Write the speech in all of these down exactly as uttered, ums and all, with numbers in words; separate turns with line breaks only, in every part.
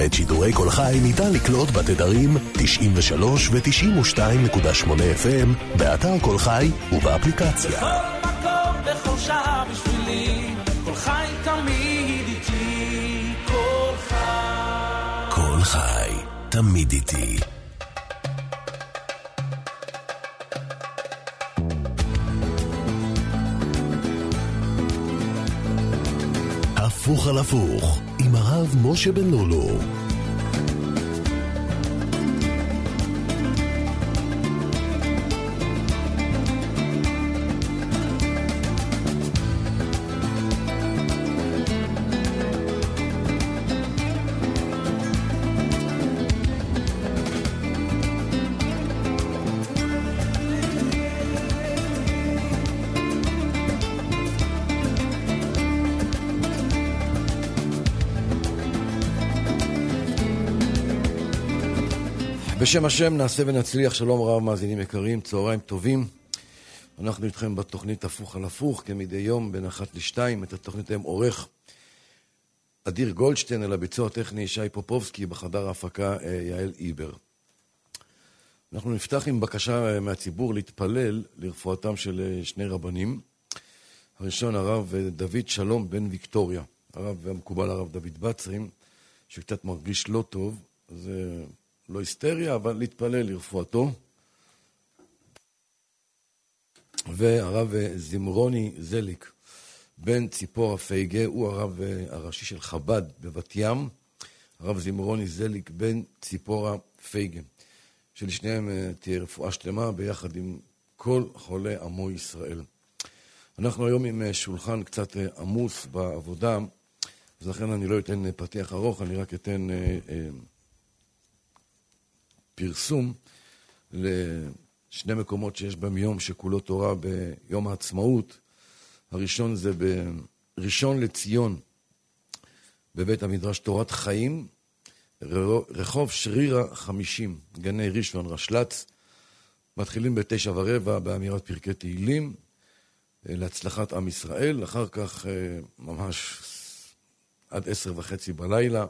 את שידורי כל חי ניתן לקלוט בתדרים תשעים ושלוש ו-תשעים ושתיים נקודה שמונה אף אם, באתר כל חי ובאפליקציה.
בכל מקום, בכל שעה בשבילי, כל חי תמיד איתי, כל חי.
כל חי, תמיד איתי. הפוך על הפוך, עם הרב משה בן לולו.
בשם השם נעשה ונצליח. שלום רב מאזינים יקרים, צהריים טובים. אנחנו איתכם בתוכנית הפוך על הפוך, כמדי יום בין אחת לשתיים. את התוכנית היום עורך אדיר גולדשטיין, על הביצוע הטכני שי פופובסקי, בחדר ההפקה יעל איבר. אנחנו נפתח עם בקשה מהציבור להתפלל לרפואתם של שני רבנים. הראשון הרב דוד שלום בן ויקטוריה, הרב המקובל הרב דוד בצרים, שקצת מרגיש לא טוב, זה לא היסטריה, אבל להתפלל לרפואתו. והרב זמרוני זליק בן ציפורה פייגה, הוא הרב הראשי של חב"ד בבת ים. הרב זמרוני זליק בן ציפורה פייגה, שלשניהם תהיה רפואה שלמה ביחד עם כל חולי עמו ישראל. אנחנו היום עם שולחן קצת עמוס בעבודה, אז לכן אני לא אתן פתיח ארוך, אני רק אתן פרסום לשני מקומות שיש בהם יום שכולו תורה ביום העצמאות. הראשון זה בראשון לציון, בבית המדרש תורת חיים, רחוב שרירה חמישים, גני ראשון רשל"צ. מתחילים בתשע ורבע באמירת פרקי תהילים להצלחת עם ישראל, אחר כך ממש עד עשר וחצי בלילה,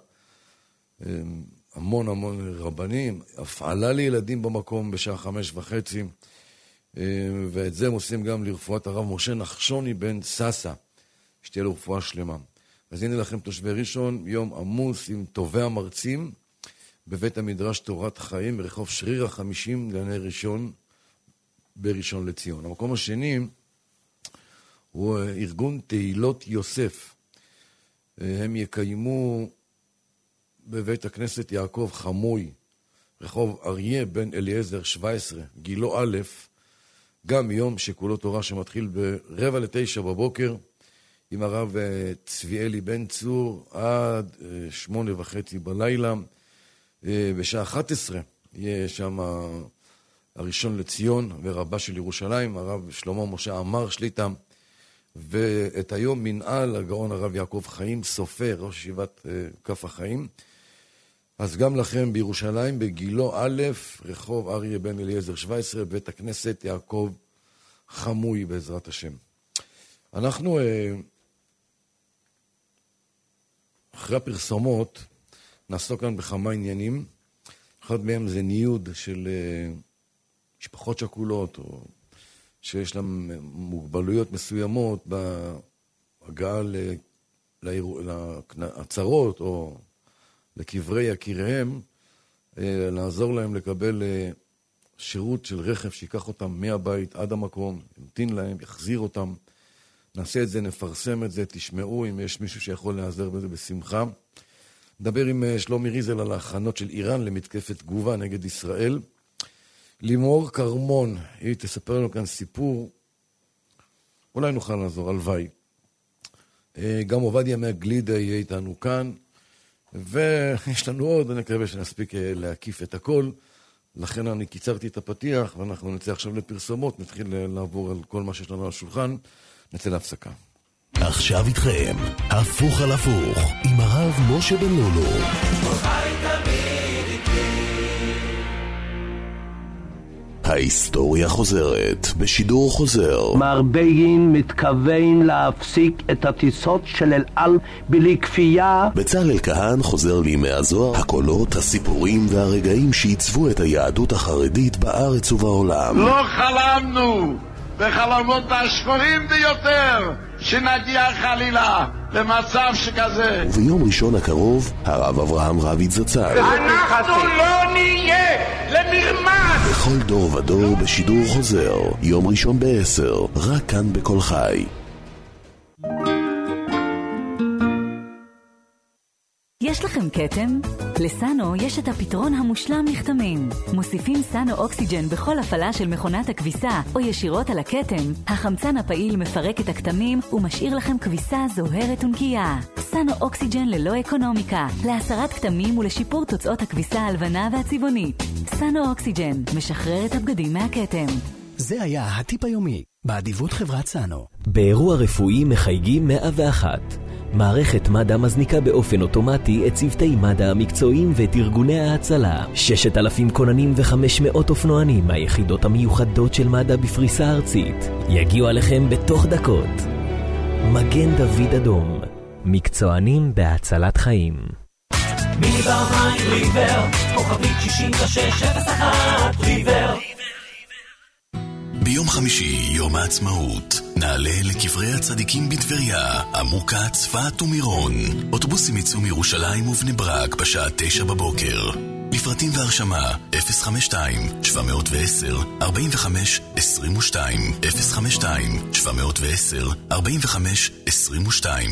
המון המון רבנים, הפעלה לילדים במקום בשעה חמש וחצי, ואת זה הם עושים גם לרפואת הרב משה נחשוני בן ססה, שתהיה לו רפואה שלמה. אז הנה לכם תושבי ראשון, יום עמוס עם טובי המרצים, בבית המדרש תורת חיים, ברחוב שרירה חמישים, גני ראשון, בראשון לציון. המקום השני הוא ארגון תהילות יוסף. הם יקיימו בבית הכנסת יעקב חמוי, רחוב אריה בן אליעזר שבע עשרה, גילו א', גם יום שכולו תורה שמתחיל ברבע לתשע בבוקר, עם הרב צביאלי בן צור עד שמונה וחצי בלילה. בשעה אחת עשרה יהיה שם הראשון לציון ורבה של ירושלים, הרב שלמה משה אמר שליטה, ואת היום מנהל הגאון הרב יעקב חיים סופר, ראש ישיבת כף החיים. אז גם לכם בירושלים, בגילו א', רחוב אריה בן אליעזר שבע עשרה, בית הכנסת יעקב חמוי בעזרת השם. אנחנו אחרי הפרסומות נעסוק כאן בכמה עניינים. אחד מהם זה ניוד של משפחות שכולות, או שיש להם מוגבלויות מסוימות בהגעה לעצרות או לקברי יקיריהם, לעזור להם לקבל שירות של רכב שיקח אותם מהבית עד המקום, ימתין להם, יחזיר אותם. נעשה את זה, נפרסם את זה, תשמעו אם יש מישהו שיכול לעזר בזה בשמחה. נדבר עם שלומי ריזל על ההכנות של איראן למתקפת תגובה נגד ישראל. לימור קרמון, היא תספר לנו כאן סיפור, אולי נוכל לעזור, הלוואי. גם עובדיה מהגלידה יהיה איתנו כאן, ויש לנו עוד, אני מקווה שנספיק להקיף את הכל, לכן אני קיצרתי את הפתיח, ואנחנו נצא עכשיו לפרסומות, נתחיל לעבור על כל מה שיש לנו על השולחן, נצא להפסקה.
עכשיו איתכם, הפוך על הפוך, עם הרב משה בן לולו. ההיסטוריה חוזרת בשידור חוזר.
מר בגין מתכוון להפסיק את הטיסות של אל על בלי כפייה.
בצלאל כהן חוזר לימי הזוהר, הקולות, הסיפורים והרגעים שעיצבו את היהדות החרדית בארץ ובעולם.
לא חלמנו בחלומות השחורים ביותר שנגיע חלילה למצב שכזה.
וביום ראשון הקרוב, הרב אברהם רביץ זצ"ל.
אנחנו לא נהיה למרמס.
בכל דור ודור בשידור חוזר, יום ראשון בעשר, רק כאן בכל חי.
יש לכם קטם? לסאנו יש את הפתרון המושלם לכתמים. מוסיפים סאנו אוקסיג'ן בכל הפעלה של מכונת הכביסה או ישירות על הקטם. החמצן הפעיל מפרק את הכתמים ומשאיר לכם כביסה זוהרת ונקייה. סאנו אוקסיג'ן ללא אקונומיקה, להסרת כתמים ולשיפור תוצאות הכביסה הלבנה והצבעונית. סאנו אוקסיג'ן משחרר את הבגדים מהקטם.
זה היה הטיפ היומי, באדיבות חברת סאנו.
באירוע רפואי מחייגים מאה ואחת. מערכת מד"א מזניקה באופן אוטומטי את צוותי מד"א המקצועיים ואת ארגוני ההצלה. ששת אלפים כוננים וחמש מאות אופנוענים מהיחידות המיוחדות של מד"א בפריסה ארצית יגיעו עליכם בתוך דקות. מגן דוד אדום, מקצוענים בהצלת חיים.
מבעמיים ריבר, כוכבית שישים ושש אפס אחת ריבר.
ביום חמישי, יום העצמאות, נעלה לקברי הצדיקים בטבריה, עמוקה, צפת ומירון. אוטובוסים יצאו מירושלים ובני ברק בשעה תשע בבוקר. לפרטים והרשמה אפס חמש שתיים שבע עשר ארבע חמש עשרים ושתיים אפס חמש שתיים שבע עשר ארבע חמש עשרים ושתיים.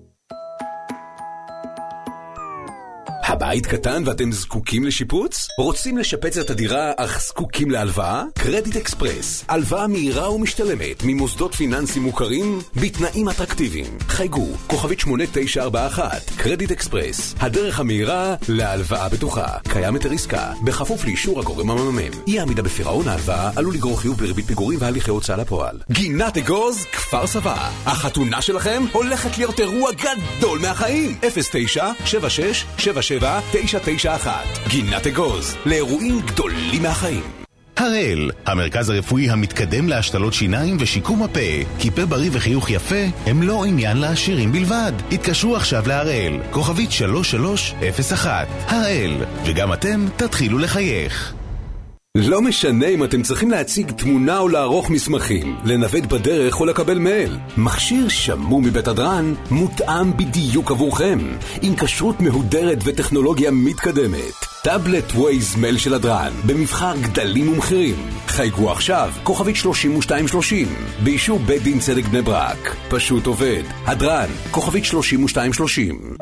הבית קטן ואתם זקוקים לשיפוץ? רוצים לשפץ את הדירה אך זקוקים להלוואה? קרדיט אקספרס, הלוואה מהירה ומשתלמת ממוסדות פיננסיים מוכרים בתנאים אטרקטיביים. חייגו, כוכבית שמונה תשע ארבע אחת, קרדיט אקספרס, הדרך המהירה להלוואה בטוחה. קיים היתר עסקה, בכפוף לאישור הגורם המממן. אי עמידה בפירעון ההלוואה עלול לגרור חיוב בריבית פיגורים והליכי הוצאה לפועל. גינת אגוז, כפר סבא. החתונה שלכם הולכת להיות אירוע גדול מהחיים. אפס תשע שבע שש שבע שבע תשע תשע אחת. גינת אגוז, לאירועים גדולים מהחיים.
הראל, המרכז הרפואי המתקדם להשתלות שיניים ושיקום הפה. כי פה בריא וחיוך יפה הם לא עניין לעשירים בלבד. התקשרו עכשיו להראל, כוכבית שלוש שלוש אפס אחת. הראל, וגם אתם תתחילו לחייך.
לא משנה אם אתם צריכים להציג תמונה או לערוך מסמכים, לנווט בדרך או לקבל מייל. מכשיר שמור מבית הדרן מותאם בדיוק עבורכם, עם כשרות מהודרת וטכנולוגיה מתקדמת. טאבלט ווייז מייל של הדרן, במבחר גדלים ומחירים. חייגו עכשיו, כוכבית שלושים ושתיים שלושים, באישור בית דין צדק בני ברק. פשוט עובד. הדרן, כוכבית שלושים ושתיים שלושים.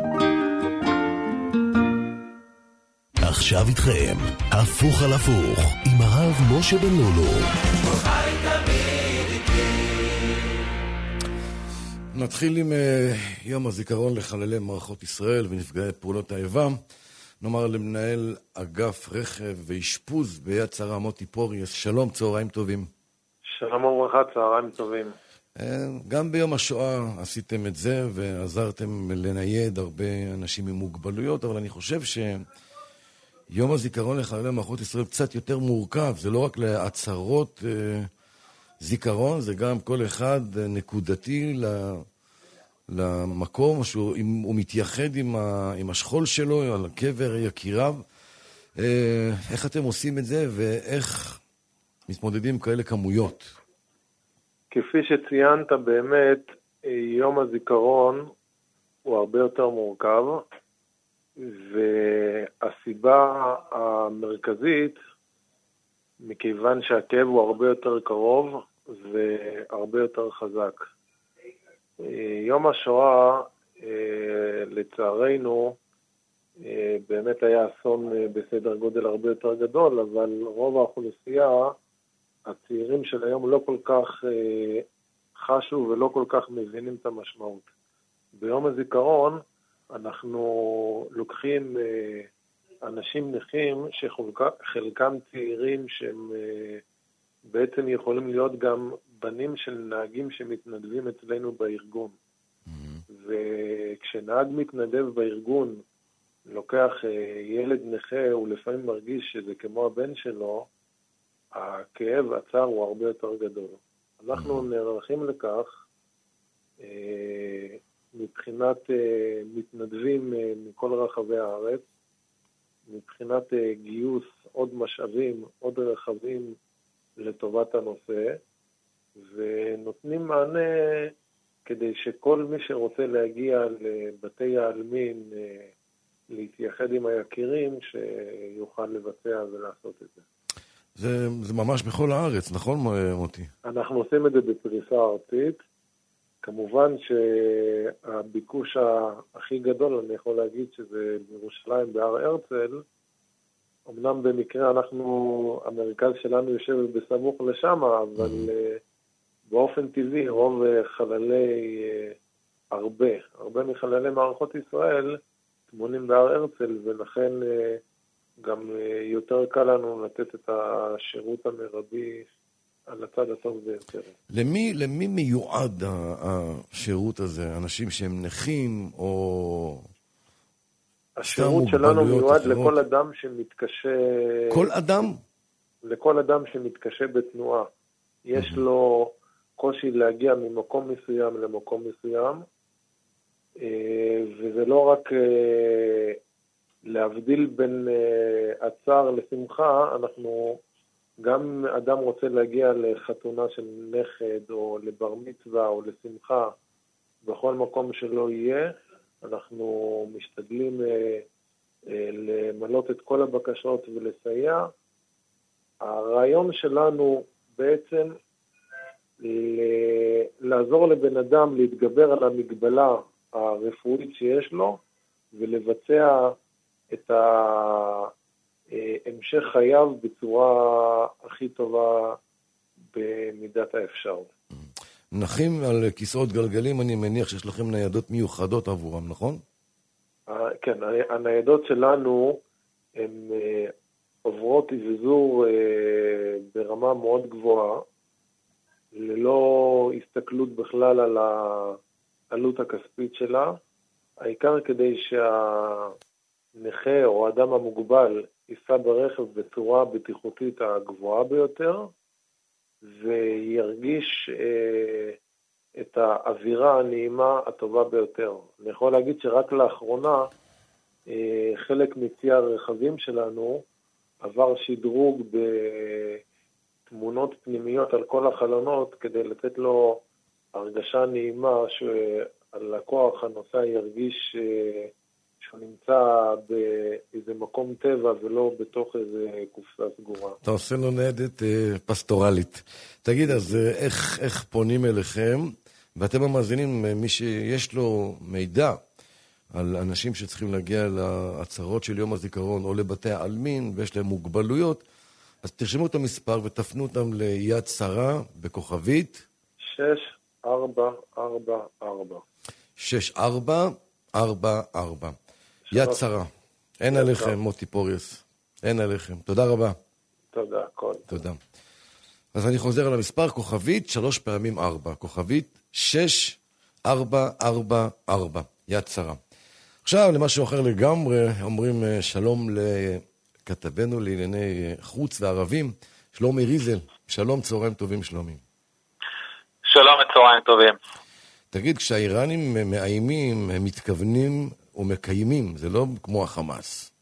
עכשיו איתכם, הפוך על הפוך, עם הרב משה בן לולו.
נתחיל עם uh, יום הזיכרון לחללי מערכות ישראל ונפגעי פעולות האיבה. נאמר למנהל אגף רכב ואשפוז ביד שרה מוטי פוריאס. שלום, צהריים טובים.
שלום וברכה, צהריים טובים.
Uh, גם ביום השואה עשיתם את זה ועזרתם לנייד הרבה אנשים עם מוגבלויות, אבל אני חושב ש... יום הזיכרון לחללי מערכות ישראל קצת יותר מורכב, זה לא רק לעצרות אה, זיכרון, זה גם כל אחד אה, נקודתי ל, למקום, שהוא עם, הוא מתייחד עם, ה, עם השכול שלו, על הקבר יקיריו. אה, איך אתם עושים את זה ואיך מתמודדים כאלה כמויות?
כפי שציינת באמת, יום הזיכרון הוא הרבה יותר מורכב, והסיבה המרכזית, מכיוון שהכאב הוא הרבה יותר קרוב והרבה יותר חזק. יום השואה, לצערנו, באמת היה אסון בסדר גודל הרבה יותר גדול, אבל רוב האוכלוסייה, הצעירים של היום לא כל כך חשו ולא כל כך מבינים את המשמעות. ביום הזיכרון, אנחנו לוקחים אנשים נכים שחלקם צעירים שהם בעצם יכולים להיות גם בנים של נהגים שמתנדבים אצלנו בארגון. Mm-hmm. וכשנהג מתנדב בארגון לוקח ילד נכה, הוא לפעמים מרגיש שזה כמו הבן שלו, הכאב, הצער הוא הרבה יותר גדול. אנחנו נערכים לכך מבחינת מתנדבים מכל רחבי הארץ, מבחינת גיוס עוד משאבים, עוד רכבים לטובת הנושא, ונותנים מענה כדי שכל מי שרוצה להגיע לבתי העלמין, להתייחד עם היקירים, שיוכל לבצע ולעשות את זה.
זה, זה ממש בכל הארץ, נכון מוטי? אנחנו
עושים את זה בפריסה ארצית. כמובן שהביקוש הכי גדול, אני יכול להגיד שזה בירושלים, בהר הרצל. אמנם במקרה אנחנו, המרכז שלנו יושב בסמוך לשם, אבל באופן טבעי רוב חללי, הרבה, הרבה מחללי מערכות ישראל, תמונים בהר הרצל, ולכן גם יותר קל לנו לתת את השירות המרבי על הצד הטוב ביותר.
למי, למי מיועד השירות הזה? אנשים שהם נכים או...
השירות שלנו מיועד לכל אדם שמתקשה...
כל אדם?
לכל אדם שמתקשה בתנועה. יש לו קושי להגיע ממקום מסוים למקום מסוים, וזה לא רק להבדיל בין הצער לשמחה, אנחנו גם אדם רוצה להגיע לחתונה של נכד או לבר מצווה או לשמחה, בכל מקום שלא יהיה, אנחנו משתדלים למלות את כל הבקשות ולסייע. הרעיון שלנו בעצם לעזור לבן אדם להתגבר על המגבלה הרפואית שיש לו, ולבצע את המשך חייו בצורה הכי טובה במידת האפשר.
נחים על כיסאות גלגלים, אני מניח שיש לכם ניידות מיוחדות עבורם, נכון?
כן, הניידות שלנו הן עוברות אבזור ברמה מאוד גבוהה, ללא הסתכלות בכלל על העלות הכספית שלה. העיקר כדי שהנכה או האדם המוגבל ייסע ברכב בצורה בטיחותית הגבוהה ביותר, וירגיש אה, את האווירה הנעימה הטובה ביותר. אני יכול להגיד שרק לאחרונה, אה, חלק מצי הרכבים שלנו עבר שדרוג בתמונות פנימיות על כל החלונות, כדי לתת לו הרגשה נעימה שהלקוח, הנוסע, ירגיש אה, שהוא נמצא באיזה מקום טבע ולא בתוך איזה קופסה סגורה.
אתה עושה לו ניידת אה, פסטורלית. תגיד, אז איך, איך פונים אליכם? ואתם המאזינים, מי שיש לו מידע על אנשים שצריכים להגיע לעצרות של יום הזיכרון או לבתי העלמין ויש להם מוגבלויות, אז תרשמו את המספר ותפנו אותם ליד שרה בכוכבית.
שש ארבע ארבע ארבע.
שש ארבע ארבע ארבע. יד שרה. אין עליכם, מוטי פוריוס. אין עליכם. תודה רבה.
תודה, כל.
תודה. אז אני חוזר על המספר, כוכבית, שלוש פעמים ארבע. כוכבית, שש, ארבע, ארבע, ארבע. יד שרה. עכשיו, למשהו אחר לגמרי, אומרים שלום לכתבנו לענייני חוץ וערבים, שלומי ריזל. שלום, צהריים טובים, שלומי.
שלום, צהריים טובים.
תגיד, כשהאיראנים מאיימים, הם מתכוונים ומקיימים, זה לא כמו החמאס.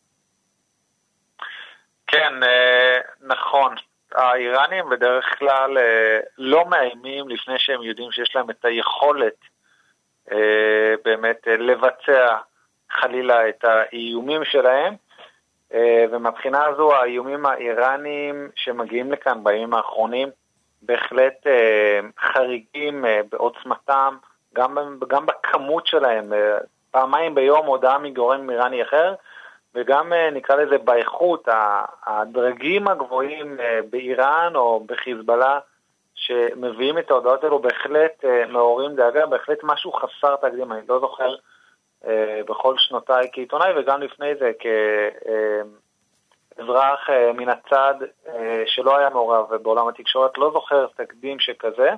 כן, נכון. האיראנים בדרך כלל לא מאיימים לפני שהם יודעים שיש להם את היכולת באמת לבצע חלילה את האיומים שלהם, ומבחינה הזו האיומים האיראנים שמגיעים לכאן בימים האחרונים בהחלט חריגים בעוצמתם, גם, גם בכמות שלהם, פעמיים ביום הודעה מגורם איראני אחר, וגם נקרא לזה באיכות, הדרגים הגבוהים באיראן או בחיזבאללה שמביאים את ההודעות האלו בהחלט מעוררים דאגה, בהחלט משהו חסר תקדים. אני לא זוכר בכל שנותיי כעיתונאי וגם לפני זה כאזרח מן הצד שלא היה מעורב בעולם התקשורת, לא זוכר תקדים שכזה.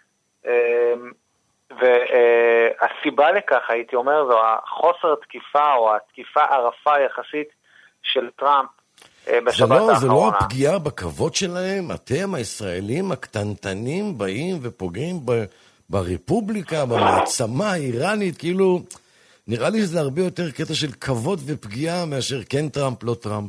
והסיבה לכך, הייתי אומר, זו החוסר תקיפה או התקיפה ערפה יחסית של טראמפ בשבת
זה לא,
האחרונה.
זה לא הפגיעה בכבוד שלהם? אתם, הישראלים הקטנטנים, באים ופוגעים ב, ברפובליקה, במעצמה האיראנית, כאילו, נראה לי שזה הרבה יותר קטע של כבוד ופגיעה מאשר כן טראמפ, לא טראמפ.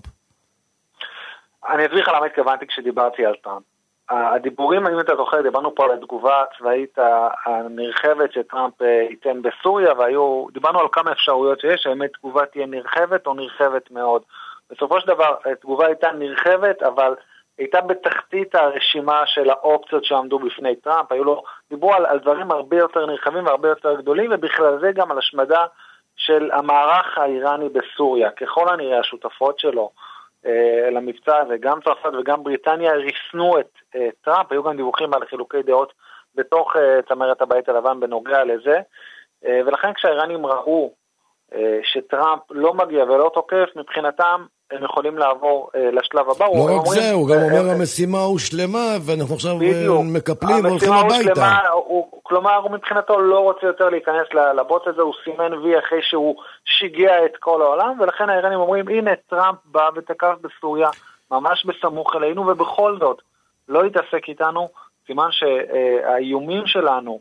אני אסביר לך למה התכוונתי כשדיברתי על טראמפ. הדיבורים, אם אתה זוכר, דיברנו פה על התגובה הצבאית הנרחבת שטראמפ ייתן בסוריה, והיו, דיברנו על כמה אפשרויות שיש, האמת תגובה תהיה נרחבת או נרחבת מאוד. בסופו של דבר, התגובה הייתה נרחבת, אבל הייתה בתחתית הרשימה של האופציות שעמדו בפני טראמפ, היו לו, דיברו על, על דברים הרבה יותר נרחבים והרבה יותר גדולים, ובכלל זה גם על השמדה של המערך האיראני בסוריה. ככל הנראה השותפות שלו אה, למבצע הזה, גם צרפת וגם בריטניה ריסנו את אה, טראמפ, היו גם דיווחים על חילוקי דעות בתוך אה, צמרת הבית הלבן בנוגע לזה, אה, ולכן כשהאיראנים ראו אה, שטראמפ לא מגיע ולא תוקף, מבחינתם הם יכולים לעבור אה, לשלב הבא.
לא רק זה, הוא גם אומר המשימה הוא שלמה, ואנחנו עכשיו מקפלים והולכים הביתה.
כלומר, הוא מבחינתו לא רוצה יותר להיכנס לבוט הזה, הוא סימן וי אחרי שהוא שיגע את כל העולם, ולכן האיראנים אומרים, הנה טראמפ בא ותקף בסוריה, ממש בסמוך אלינו, ובכל זאת לא יתעסק איתנו, סימן שהאיומים שלנו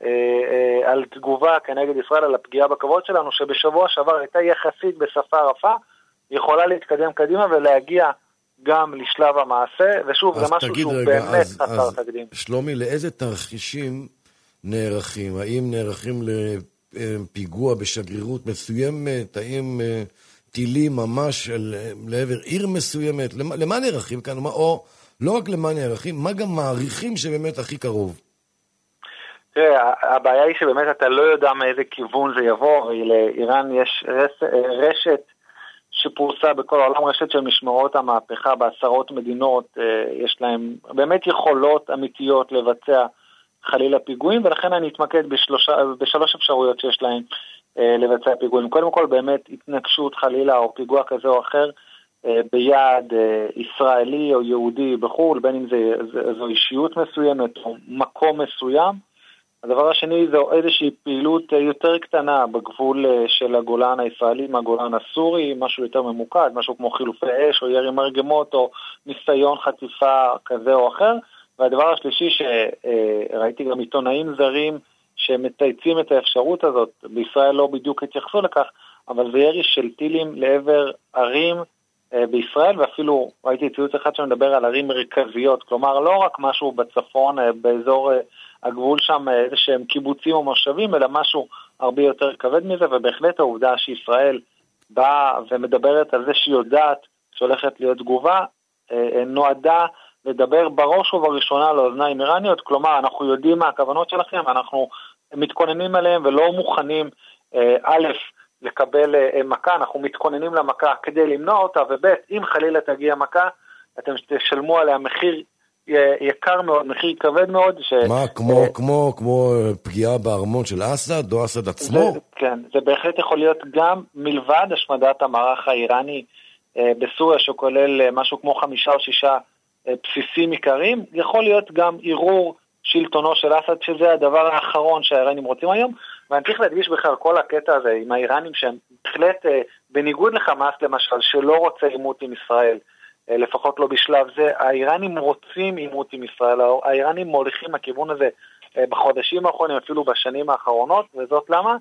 על תגובה כנגד ישראל, על הפגיעה בכבוד שלנו, שבשבוע שעבר הייתה יחסית בשפה רפה, יכולה להתקדם קדימה ולהגיע גם לשלב המעשה, ושוב, זה משהו שהוא
רגע,
באמת
אז,
חסר
אז,
תקדים.
שלומי, לאיזה תרחישים נערכים? האם נערכים לפיגוע בשגרירות מסוימת? האם טילים ממש לעבר עיר מסוימת? למה, למה נערכים כאן? מה, או לא רק למה נערכים, מה גם מעריכים שבאמת הכי קרוב?
תראה, הבעיה היא שבאמת אתה לא יודע מאיזה כיוון זה יבוא, לאיראן יש רש, רשת שפורסה בכל העולם, רשת של משמרות המהפכה בעשרות מדינות, יש להם באמת יכולות אמיתיות לבצע חלילה פיגועים, ולכן אני אתמקד בשלוש, בשלוש אפשרויות שיש להם לבצע פיגועים. קודם כל באמת התנגשות חלילה או פיגוע כזה או אחר ביעד ישראלי או יהודי בחול, בין אם זה, זה, זו אישיות מסוימת או מקום מסוים. הדבר השני זה איזושהי פעילות יותר קטנה בגבול של הגולן הישראלי מהגולן הסורי, משהו יותר ממוקד, משהו כמו חילופי אש או ירי מרגמות או ניסיון חטיפה כזה או אחר. והדבר השלישי שראיתי גם עיתונאים זרים שמצייצים את האפשרות הזאת, בישראל לא בדיוק התייחסו לכך, אבל זה ירי של טילים לעבר ערים בישראל, ואפילו ראיתי ציוץ אחד שמדבר על ערים מרכזיות, כלומר לא רק משהו בצפון, באזור הגבול שם איזה שהם קיבוצים או מושבים, אלא משהו הרבה יותר כבד מזה, ובהחלט העובדה שישראל באה ומדברת על זה שהיא יודעת שהולכת להיות תגובה, נועדה לדבר בראש ובראשונה לאוזניים איראניות, כלומר אנחנו יודעים מה הכוונות שלכם, אנחנו מתכוננים עליהם ולא מוכנים א' לקבל מכה, אנחנו מתכוננים למכה כדי למנוע אותה, וב' אם חלילה תגיע מכה, אתם תשלמו עליה מחיר יקר מאוד, מחיר כבד מאוד. ש...
מה, כמו, uh, כמו, כמו פגיעה בארמון של אסד, או אסד עצמו?
זה, כן, זה בהחלט יכול להיות גם מלבד השמדת המערך האיראני uh, בסוריה, שכולל uh, משהו כמו חמישה או שישה uh, בסיסים עיקריים, יכול להיות גם עירור שלטונו של אסד, שזה הדבר האחרון שהאיראנים רוצים היום, ואני צריך להדגיש בכלל כל הקטע הזה עם האיראנים, שהם בהחלט uh, בניגוד לחמאס למשל, שלא רוצה עימות עם ישראל, לפחות לא בשלב זה, האיראנים רוצים עימות עם ישראל, האיראנים מוליכים הכיוון הזה בחודשים האחרונים, אפילו בשנים האחרונות, וזאת למה?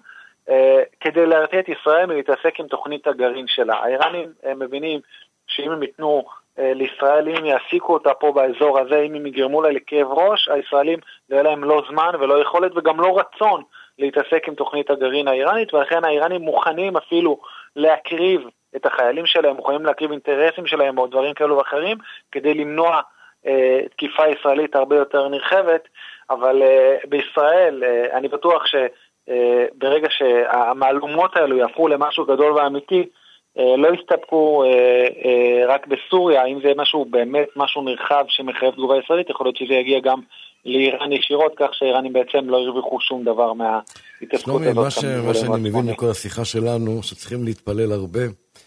כדי להרתיע את ישראל מלהתעסק עם תוכנית הגרעין שלה. האיראנים מבינים שאם הם ייתנו לישראל, אם יעסיקו אותה פה באזור הזה, אם הם יגרמו לה לכאב ראש, הישראלים לא יהיה להם לא זמן ולא יכולת וגם לא רצון להתעסק עם תוכנית הגרעין האיראנית, ולכן האיראנים מוכנים אפילו להקריב את החיילים שלהם, מוכנים להקריב אינטרסים שלהם או דברים כאלו ואחרים, כדי למנוע אה, תקיפה ישראלית הרבה יותר נרחבת, אבל אה, בישראל אה, אני בטוח שברגע אה, שהמעלומות האלו יהפכו למשהו גדול ואמיתי, אה, לא יסתפקו אה, אה, רק בסוריה, אם זה משהו באמת משהו נרחב שמחייב תגובה ישראלית, יכול להיות שזה יגיע גם לאיראן ישירות, כך שהאיראנים בעצם לא הרוויחו שום דבר מההתעסקות הזאת.
מה, ש... מה שאני מבין מכל השיחה שלנו, שצריכים להתפלל הרבה,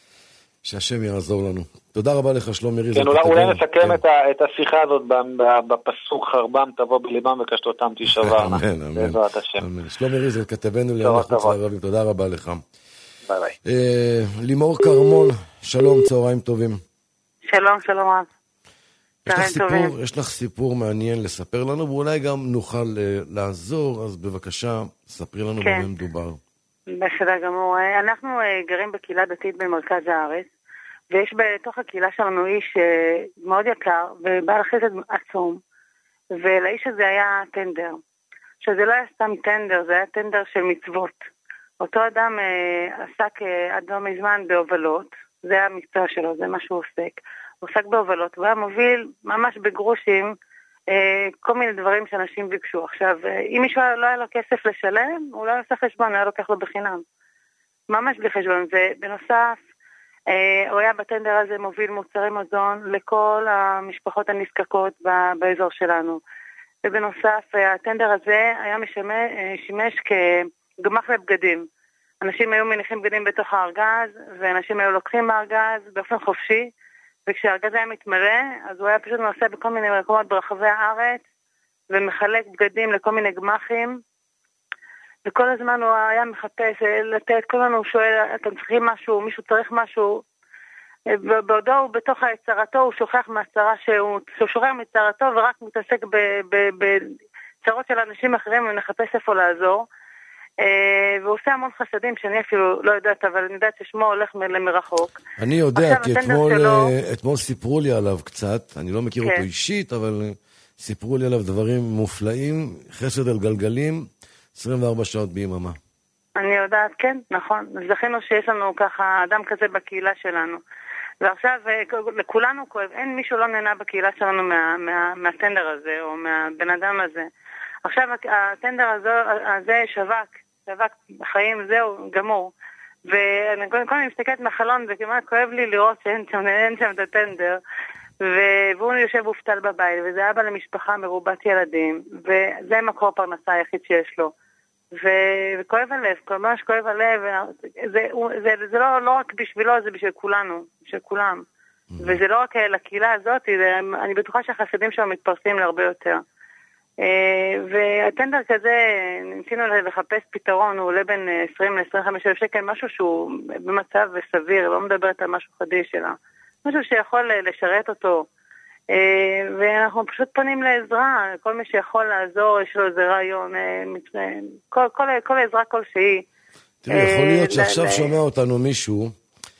שהשם יעזור לנו. תודה רבה לך, שלומי ריזל.
כן, אולי, אולי נסכם כן. את, ה, את השיחה הזאת בפסוק חרבם תבוא בליבם וקשתותם תשברנה.
אמן, אמן.
בעזרת השם.
אמן. שלומי ריזל, כתבנו לענייני חוץ לערבים, תודה רבה לך.
ביי ביי.
אה, לימור קרמון, שלום, צהריים טובים.
שלום, שלום רב.
יש לך, סיפור, יש לך סיפור מעניין לספר לנו, ואולי גם נוכל uh, לעזור, אז בבקשה, ספרי לנו כן. במה מדובר.
בסדר גמור. אנחנו uh, גרים בקהילה דתית במרכז הארץ, ויש בתוך הקהילה שלנו איש uh, מאוד יקר, ובעל חסד עצום, ולאיש הזה היה טנדר. שזה לא היה סתם טנדר, זה היה טנדר של מצוות. אותו אדם uh, עסק uh, עד לא מזמן בהובלות, זה היה המקצוע שלו, זה מה שהוא עוסק. הוא עסק בהובלות, הוא היה מוביל ממש בגרושים אה, כל מיני דברים שאנשים ביקשו. עכשיו, אה, אם מישהו לא היה לו כסף לשלם, הוא לא היה עושה חשבון, היה לוקח לו בחינם. ממש בלי חשבון. ובנוסף, אה, הוא היה בטנדר הזה מוביל מוצרי מזון לכל המשפחות הנזקקות ב- באזור שלנו. ובנוסף, אה, הטנדר הזה היה משמש, אה, שימש כגמח לבגדים. אנשים היו מניחים בגדים בתוך הארגז, ואנשים היו לוקחים מהארגז באופן חופשי, וכשהארגז היה מתמלא, אז הוא היה פשוט נוסע בכל מיני מקומות ברחבי הארץ, ומחלק בגדים לכל מיני גמחים, וכל הזמן הוא היה מחפש לתת, כל הזמן הוא שואל, אתם צריכים משהו, מישהו צריך משהו, בעודו הוא בתוך הצהרתו, הוא שוכח מהצהרה שהוא, שהוא שוכח מצהרתו, ורק מתעסק בצהרות של אנשים אחרים, ונחפש איפה לעזור, והוא עושה המון חסדים שאני אפילו לא יודעת, אבל אני יודעת ששמו הולך למרחוק.
אני יודע, כי אתמול, שלו... אתמול סיפרו לי עליו קצת, אני לא מכיר כן. אותו אישית, אבל סיפרו לי עליו דברים מופלאים, חסד על גלגלים, עשרים וארבע שעות ביממה.
אני יודעת, כן, נכון. זכינו שיש לנו ככה אדם כזה בקהילה שלנו. ועכשיו לכולנו כואב, אין מישהו לא נהנה בקהילה שלנו מה, מה, מהטנדר הזה, או מהבן אדם הזה. עכשיו הטנדר הזה, הזה שווק, שווק בחיים, זהו, גמור. ואני קודם כל מסתכלת מהחלון, וכמעט כואב לי לראות שאין שם, אין שם את הטנדר. והוא יושב מופתל בבית, וזה אבא למשפחה מרובת ילדים, וזה מקור הפרנסה היחיד שיש לו. וכואב הלב, ממש כואב הלב, זה, זה, זה לא, לא רק בשבילו, זה בשביל כולנו, בשביל כולם. וזה לא רק לקהילה הזאת, זה, אני בטוחה שהחסדים שלו מתפרסים להרבה יותר. והטנדר כזה, ניסינו לחפש פתרון, הוא עולה בין עשרים לעשרים וחמישה אלף שקל, משהו שהוא במצב סביר, לא מדברת על משהו חדיש שלה, משהו שיכול לשרת אותו, ואנחנו פשוט פונים לעזרה, כל מי שיכול לעזור, יש לו איזה רעיון, כל, כל, כל עזרה כלשהי.
תראי, יכול להיות שעכשיו שומע אותנו מישהו,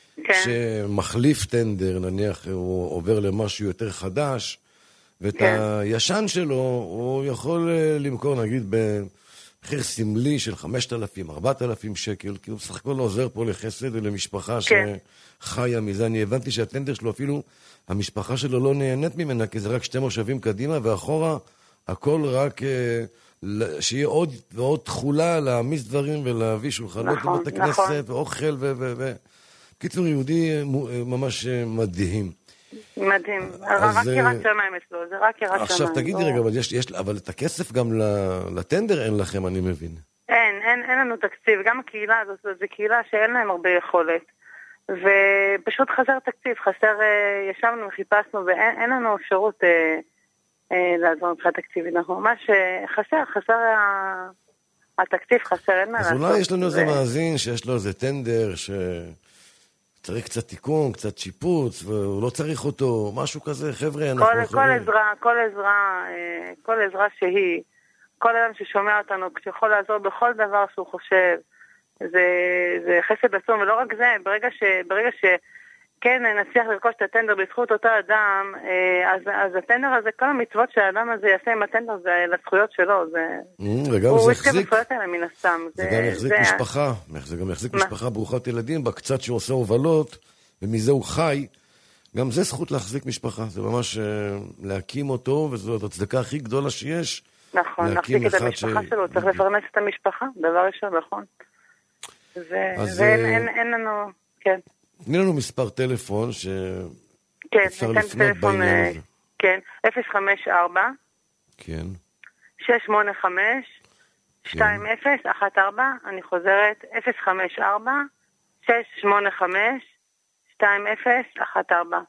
שמחליף טנדר, נניח הוא עובר למשהו יותר חדש, ואת הישן שלו הוא יכול למכור, נגיד, במחיר סמלי של חמשת אלפים, ארבעת אלפים שקל, כי הוא בסך הכל עוזר פה לחסד ולמשפחה שחיה מזה. אני הבנתי שהטנדר שלו, אפילו המשפחה שלו לא נהנית ממנה, כי זה רק שתי מושבים קדימה, ואחורה הכל רק שיהיה עוד ועוד תחולה להעמיס דברים ולהביא שולחנות לבית הכנסת, ואוכל ו... קיצור, יהודי ממש מדהים.
מדהים, רק יראת שמיים אצלו, זה רק יראת שמיים.
עכשיו תגידי רגע, אבל, יש, יש, אבל את הכסף גם לטנדר אין לכם, אני מבין.
אין, אין, אין לנו תקציב, גם הקהילה הזאת, זו קהילה שאין להם הרבה יכולת, ופשוט חסר תקציב, חסר, ישבנו וחיפשנו, ואין לנו אפשרות אה, אה, לעזור מבחינת תקציבית, אנחנו ממש חסר, חסר התקציב, חסר, אין מה לעשות.
אז אולי יש לנו איזה מאזין שיש לו איזה טנדר ש... צריך קצת תיקון, קצת שיפוץ, והוא לא צריך אותו, משהו כזה, חבר'ה, אנחנו
כל, כל עזרה, כל עזרה, כל עזרה שהיא, כל אדם ששומע אותנו, שיכול לעזור בכל דבר שהוא חושב, זה, זה חסד עצום, ולא רק זה, ברגע ש, ברגע ש, כן, נצליח לרכוש את הטנדר בזכות אותו אדם, אז, אז הטנדר הזה, כל המצוות שהאדם הזה יעשה עם הטנדר, זה לזכויות שלו, זה...
וגם זה יחזיק...
מן הסתם.
זה גם יחזיק משפחה, זה גם יחזיק משפחה ברוכת ילדים, בקצת שהוא עושה הובלות, ומזה הוא חי, גם זה זכות להחזיק משפחה, זה ממש להקים אותו, וזאת הצדקה הכי גדולה שיש.
נכון, להחזיק את המשפחה שלו, צריך לפרנס את המשפחה, דבר ראשון, נכון. ואין לנו... כן.
תני לנו מספר טלפון שאפשר לפנות בעניין הזה.
כן, אפס חמש ארבע
כן.
שש שמונה חמש שתיים אפס אחת ארבע, אני חוזרת, אפס חמש ארבע שש שמונה חמש שתיים אפס אחת ארבע.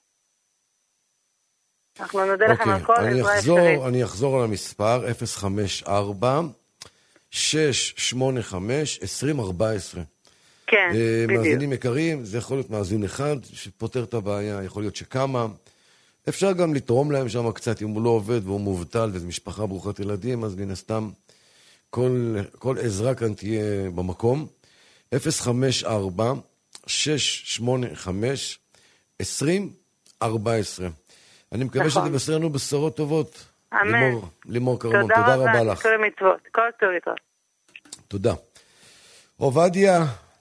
אנחנו נודה לכם על כל עזרה אפשרית.
אני אחזור על המספר, אפס חמש ארבע שש שמונה חמש עשרים ארבע עשרה.
כן,
אה,
בדיוק.
מאזינים יקרים, זה יכול להיות מאזין אחד שפותר את הבעיה, יכול להיות שכמה. אפשר גם לתרום להם שם קצת, אם הוא לא עובד והוא מובטל, וזו משפחה ברוכת ילדים, אז מן הסתם כל, כל עזרה כאן תהיה במקום. אפס חמש ארבע שש שמונה חמש עשרים ארבע עשרה. אני מקווה
נכון.
שתבשר לנו בשורות טובות.
אמן.
לימור, לימור קרמון,
תודה,
תודה
רבה,
רבה לך.
כל מצוות, כל טוב להתראות.
תודה. עובדיה,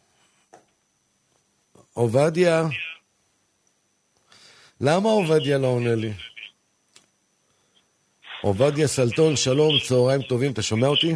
עובדיה, למה עובדיה לא עונה לי? עובדיה סלטון, שלום, צהריים טובים, אתה שומע אותי?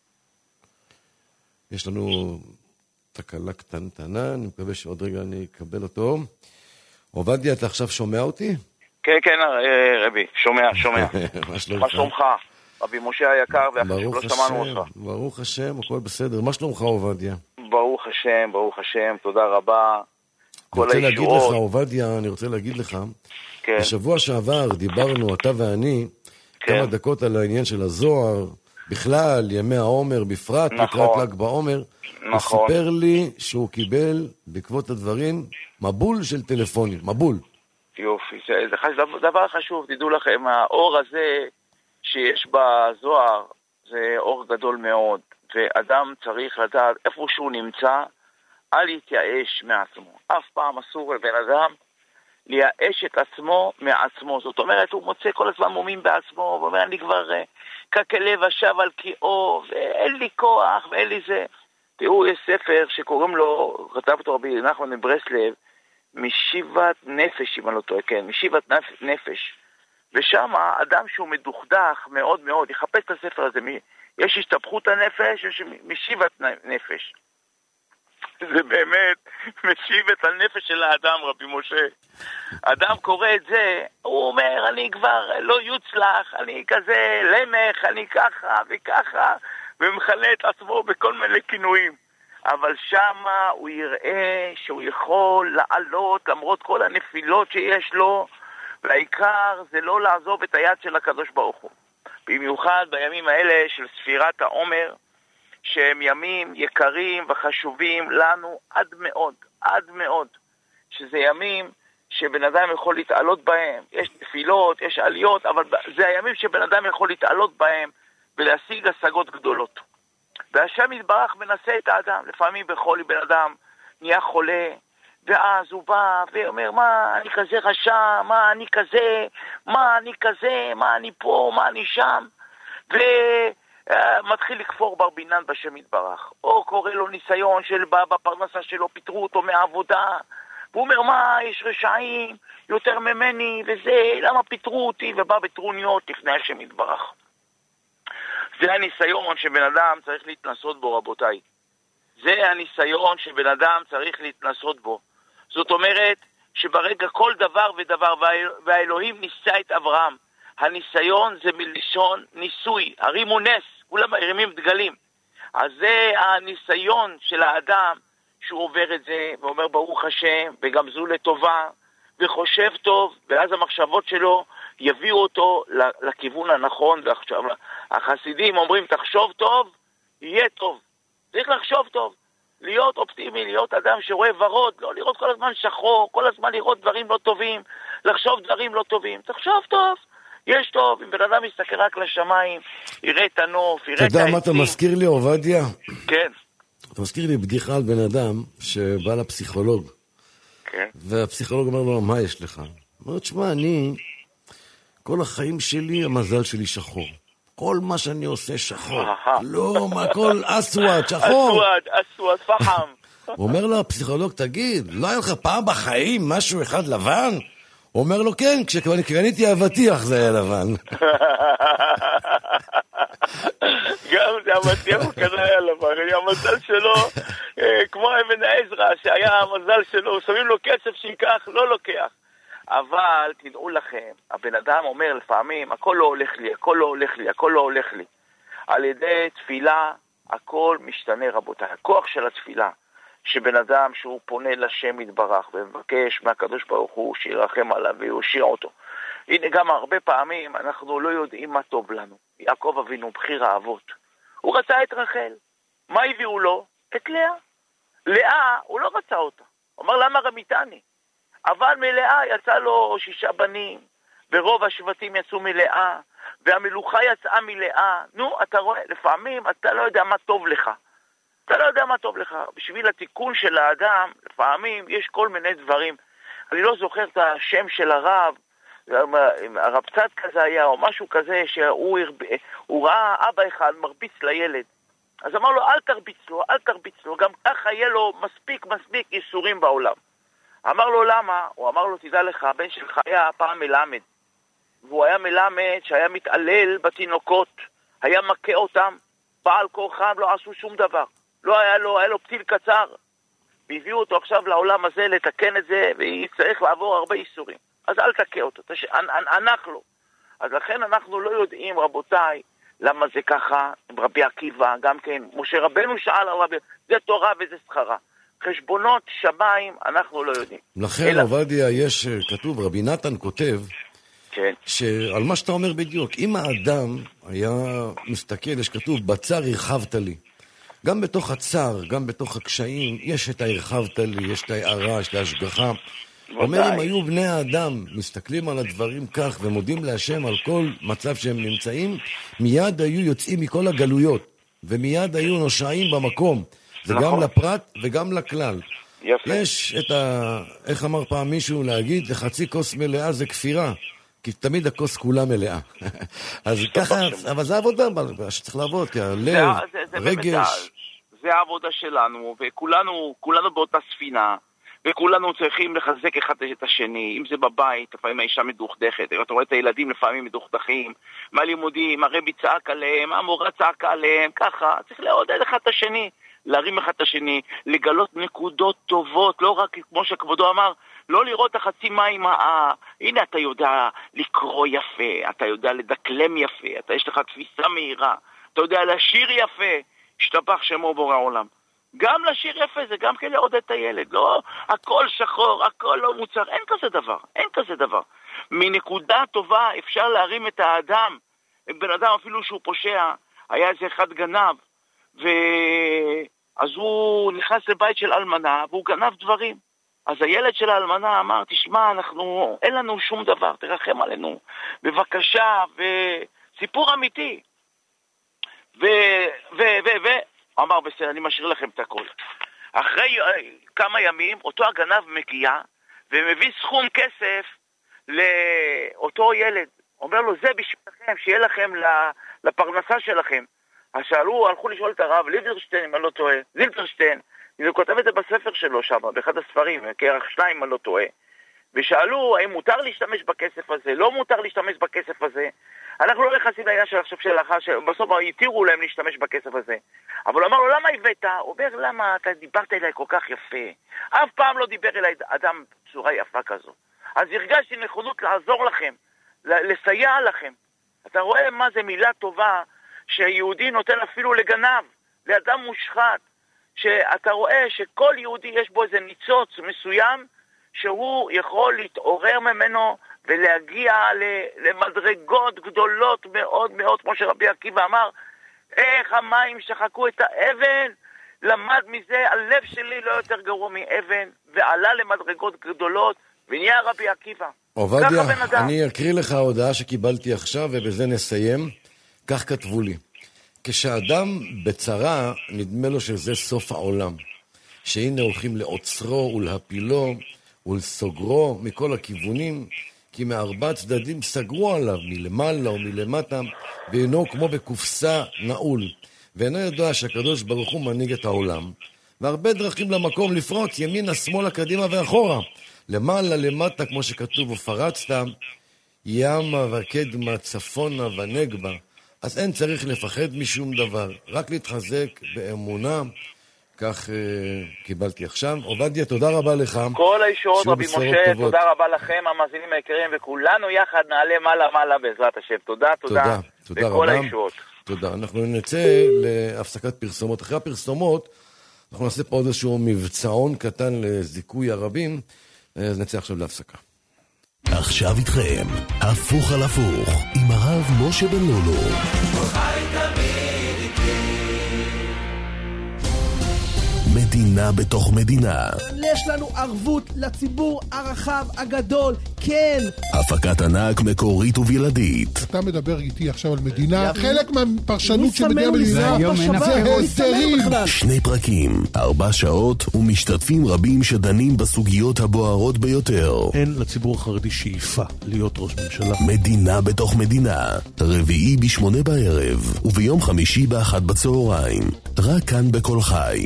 יש לנו תקלה קטנטנה, אני מקווה שעוד רגע אני אקבל אותו. עובדיה, אתה עכשיו שומע אותי?
כן, כן, רבי, שומע, שומע.
מה שלומך?
מה שלומך? רבי משה היקר, ואחרי שלא שמענו אותך.
ברוך השם, הכל בסדר. מה שלומך, עובדיה?
ברוך השם, ברוך השם, תודה רבה.
אני רוצה להגיד לך, עובדיה, אני רוצה להגיד לך, בשבוע שעבר דיברנו, אתה ואני, כמה דקות על העניין של הזוהר, בכלל, ימי העומר, בפרט, לקראת ל"ג בעומר, הוא סיפר לי שהוא קיבל, בעקבות הדברים, מבול של טלפונים, מבול.
יופי, זה, זה דבר חשוב, תדעו לכם, האור הזה שיש בזוהר, זה אור גדול מאוד, ואדם צריך לדעת איפה שהוא נמצא, אל יתייאש מעצמו. אף פעם אסור לבן אדם לייאש את עצמו מעצמו. זאת אומרת, הוא מוצא כל הזמן מומים בעצמו, ואומר, אני כבר uh, ככלב השב על קיאו, ואין לי כוח, ואין לי זה. תראו, יש ספר שקוראים לו, כתב אותו רבי נחמן מברסלב, משיבת נפש, אם אני לא טועה, כן, משיבת נפש. ושם אדם שהוא מדוכדך מאוד מאוד, יחפש את הספר הזה, יש השתפכות הנפש, יש משיבת נפש. זה באמת משיב את הנפש של האדם, רבי משה. אדם קורא את זה, הוא אומר, אני כבר לא יוצלח, אני כזה למח, אני ככה וככה, ומכנה את עצמו בכל מיני כינויים. אבל שמה הוא יראה שהוא יכול לעלות למרות כל הנפילות שיש לו, והעיקר זה לא לעזוב את היד של הקדוש ברוך הוא. במיוחד בימים האלה של ספירת העומר, שהם ימים יקרים וחשובים לנו עד מאוד, עד מאוד, שזה ימים שבן אדם יכול להתעלות בהם, יש נפילות, יש עליות, אבל זה הימים שבן אדם יכול להתעלות בהם ולהשיג השגות גדולות. והשם יתברך מנסה את האדם, לפעמים בחולי בן אדם נהיה חולה, ואז הוא בא ואומר, מה אני כזה רשע, מה אני כזה, מה אני כזה, מה אני פה, מה אני שם, ו... מתחיל לכפור ברבינן בשם יתברך, או קורא לו ניסיון של בא בפרנסה שלו, פיטרו אותו מהעבודה, והוא אומר, מה, יש רשעים יותר ממני, וזה, למה פיטרו אותי, ובא בטרוניות לפני השם יתברך. זה הניסיון שבן אדם צריך להתנסות בו, רבותיי. זה הניסיון שבן אדם צריך להתנסות בו. זאת אומרת, שברגע כל דבר ודבר, והאלוהים ניסה את אברהם, הניסיון זה מלשון ניסוי, הרימו נס, כולם הרימים דגלים. אז זה הניסיון של האדם שהוא עובר את זה ואומר ברוך השם, וגם זו לטובה, וחושב טוב, ואז המחשבות שלו יביאו אותו לכיוון הנכון. ועכשיו החסידים אומרים תחשוב טוב, יהיה טוב. צריך לחשוב טוב, להיות אופטימי, להיות אדם שרואה ורוד, לא לראות כל הזמן שחור, כל הזמן לראות דברים לא טובים, לחשוב דברים לא טובים. תחשוב טוב, יש טוב, אם בן אדם יסתכל רק לשמיים, יראה את הנוף, יראה את העצים.
אתה יודע מה אתה מזכיר לי, עובדיה?
כן.
אתה מזכיר לי בדיחה על בן אדם שבא לפסיכולוג.
כן.
והפסיכולוג אומר לו, מה יש לך? הוא אומר, תשמע, אני, כל החיים שלי, המזל שלי שחור. כל מה שאני עושה שחור. לא, מה, כל אסואד, שחור.
אסואד, אסואד, פחם.
הוא אומר לו, הפסיכולוג, תגיד, לא היה לך פעם בחיים משהו אחד לבן? הוא אומר לו, כן, כשכבר קניתי אבטיח זה היה לבן.
גם זה אבטיח הוא כזה היה לבן. המזל שלו, כמו אבן העזרא, שהיה המזל שלו, שמים לו כסף שיקח, לא לוקח. אבל תדעו לכם, הבן אדם אומר לפעמים, הכל לא הולך לי, הכל לא הולך לי, הכל לא הולך לי. על ידי תפילה, הכל משתנה, רבותיי. הכוח של התפילה, שבן אדם שהוא פונה לשם יתברך ומבקש מהקדוש ברוך הוא שירחם עליו ויושיע אותו. הנה גם הרבה פעמים אנחנו לא יודעים מה טוב לנו. יעקב אבינו בחיר האבות, הוא רצה את רחל. מה הביאו לו? את לאה. לאה, הוא לא רצה אותה. הוא אמר, למה רמיתני? אבל מלאה יצא לו שישה בנים, ורוב השבטים יצאו מלאה, והמלוכה יצאה מלאה. נו, אתה רואה, לפעמים אתה לא יודע מה טוב לך. אתה לא יודע מה טוב לך. בשביל התיקון של האדם, לפעמים יש כל מיני דברים. אני לא זוכר את השם של הרב, הרב צד כזה היה, או משהו כזה, שהוא הוא ראה אבא אחד מרביץ לילד. אז אמר לו, אל תרביץ לו, אל תרביץ לו, גם ככה יהיה לו מספיק מספיק איסורים בעולם. אמר לו, למה? הוא אמר לו, תדע לך, הבן שלך היה פעם מלמד. והוא היה מלמד שהיה מתעלל בתינוקות, היה מכה אותם, בעל כורחם לא עשו שום דבר. לא היה לו, היה לו פתיל קצר. והביאו אותו עכשיו לעולם הזה לתקן את זה, ויצטרך לעבור הרבה איסורים. אז אל תקה אותו, תש... ענק לו. אז לכן אנחנו לא יודעים, רבותיי, למה זה ככה, רבי עקיבא, גם כן, משה רבנו שאל על רבי, זה תורה וזה שכרה. חשבונות שמיים אנחנו לא יודעים.
לכן, אלא... עובדיה, יש, כתוב, רבי נתן כותב,
כן.
שעל מה שאתה אומר בדיוק, אם האדם היה מסתכל, יש כתוב, בצר הרחבת לי. גם בתוך הצר, גם בתוך הקשיים, יש את הרחבת לי, יש את הערה, יש את ההשגחה. אומר, אם היו בני האדם מסתכלים על הדברים כך ומודים להשם על כל מצב שהם נמצאים, מיד היו יוצאים מכל הגלויות, ומיד היו נושעים במקום. זה נכון. גם לפרט וגם לכלל.
יפה.
יש את ה... איך אמר פעם מישהו להגיד, לחצי כוס מלאה זה כפירה, כי תמיד הכוס כולה מלאה. אז ככה, אבל זה עבודה שצריך לעבוד, כי הלב,
זה, זה,
רגש...
זה, זה העבודה שלנו, וכולנו כולנו באותה ספינה, וכולנו צריכים לחזק אחד את השני, אם זה בבית, לפעמים האישה מדוכדכת, אתה רואה את הילדים לפעמים מדוכדכים, מהלימודים, הרבי צעק עליהם, המורה צעק עליהם, ככה, צריך לעודד אחד את השני, להרים אחד את השני, לגלות נקודות טובות, לא רק כמו שכבודו אמר, לא לראות החצי מים, אה, הנה אתה יודע לקרוא יפה, אתה יודע לדקלם יפה, אתה יש לך תפיסה מהירה, אתה יודע לשיר יפה, השתבח שמו בורא עולם. גם לשיר יפה זה גם כן לעודד את הילד, לא הכל שחור, הכל לא מוצר, אין כזה דבר, אין כזה דבר. מנקודה טובה אפשר להרים את האדם, בן אדם אפילו שהוא פושע, היה איזה אחד גנב, ואז הוא נכנס לבית של אלמנה, והוא גנב דברים. אז הילד של האלמנה אמר, תשמע, אנחנו, אין לנו שום דבר, תרחם עלינו, בבקשה, וסיפור אמיתי. ו... ו... ו... ו... אמר, בסדר, אני משאיר לכם את הכל. אחרי כמה ימים, אותו הגנב מגיע, ומביא סכום כסף לאותו ילד. אומר לו, זה בשבילכם, שיהיה לכם לפרנסה שלכם. אז שאלו, הלכו לשאול את הרב, ליברשטיין, אם אני לא טועה, זילברשטיין, הוא כותב את זה בספר שלו שם, באחד הספרים, כערך שניים, אם אני לא טועה. ושאלו, האם מותר להשתמש בכסף הזה, לא מותר להשתמש בכסף הזה. אנחנו לא נכנסים לעניין של עכשיו של אחר, שבסוף יתירו להם להשתמש בכסף הזה. אבל הוא אמר לו, למה הבאת? הוא אומר, למה אתה דיברת אליי כל כך יפה? אף פעם לא דיבר אליי אדם בצורה יפה כזו. אז הרגשתי נכונות לעזור לכם, לסייע לכם. אתה רואה מה זה מילה טובה שיהודי נותן אפילו לגנב, לאדם מושחת, שאתה רואה שכל יהודי יש בו איזה ניצוץ מסוים, שהוא יכול להתעורר ממנו ולהגיע למדרגות גדולות מאוד מאוד, כמו שרבי עקיבא אמר, איך המים שחקו את האבן, למד מזה, הלב שלי לא יותר גרוע מאבן, ועלה למדרגות גדולות, ונהיה רבי עקיבא.
עובדיה, אני אקריא לך ההודעה שקיבלתי עכשיו, ובזה נסיים. כך כתבו לי. כשאדם בצרה, נדמה לו שזה סוף העולם. שהנה הולכים לעוצרו ולהפילו ולסוגרו מכל הכיוונים, כי מארבע צדדים סגרו עליו מלמעלה ומלמטה, ואינו כמו בקופסה נעול. ואינו יודע שהקדוש ברוך הוא מנהיג את העולם. והרבה דרכים למקום לפרוץ, ימינה, שמאלה, קדימה ואחורה. למעלה, למטה, כמו שכתוב, ופרצת, ימה וקדמה, צפונה ונגבה. אז אין צריך לפחד משום דבר, רק להתחזק באמונה. כך uh, קיבלתי עכשיו. עובדיה, תודה רבה לך.
כל הישועות רבי משה, טובות. תודה רבה לכם, המאזינים היקרים, וכולנו יחד נעלה מעלה מעלה בעזרת השם. תודה, תודה.
תודה, תודה
וכל
רבה.
הישועות.
תודה. אנחנו נצא להפסקת פרסומות. אחרי הפרסומות, אנחנו נעשה פה עוד איזשהו מבצעון קטן לזיכוי הרבים, אז נצא עכשיו להפסקה.
עכשיו איתכם, הפוך על הפוך, עם הרב משה בן לולו. מדינה בתוך מדינה.
יש לנו ערבות לציבור הרחב הגדול, כן.
הפקת ענק מקורית ובלעדית.
אתה מדבר איתי עכשיו על מדינה, חלק מהפרשנות של מדינה מדינה זה הסדרים.
שני פרקים, ארבע שעות ומשתתפים רבים שדנים בסוגיות הבוערות ביותר.
אין לציבור החרדי שאיפה להיות ראש ממשלה.
מדינה בתוך מדינה, רביעי בשמונה בערב וביום חמישי באחת בצהריים, רק כאן בכל חי.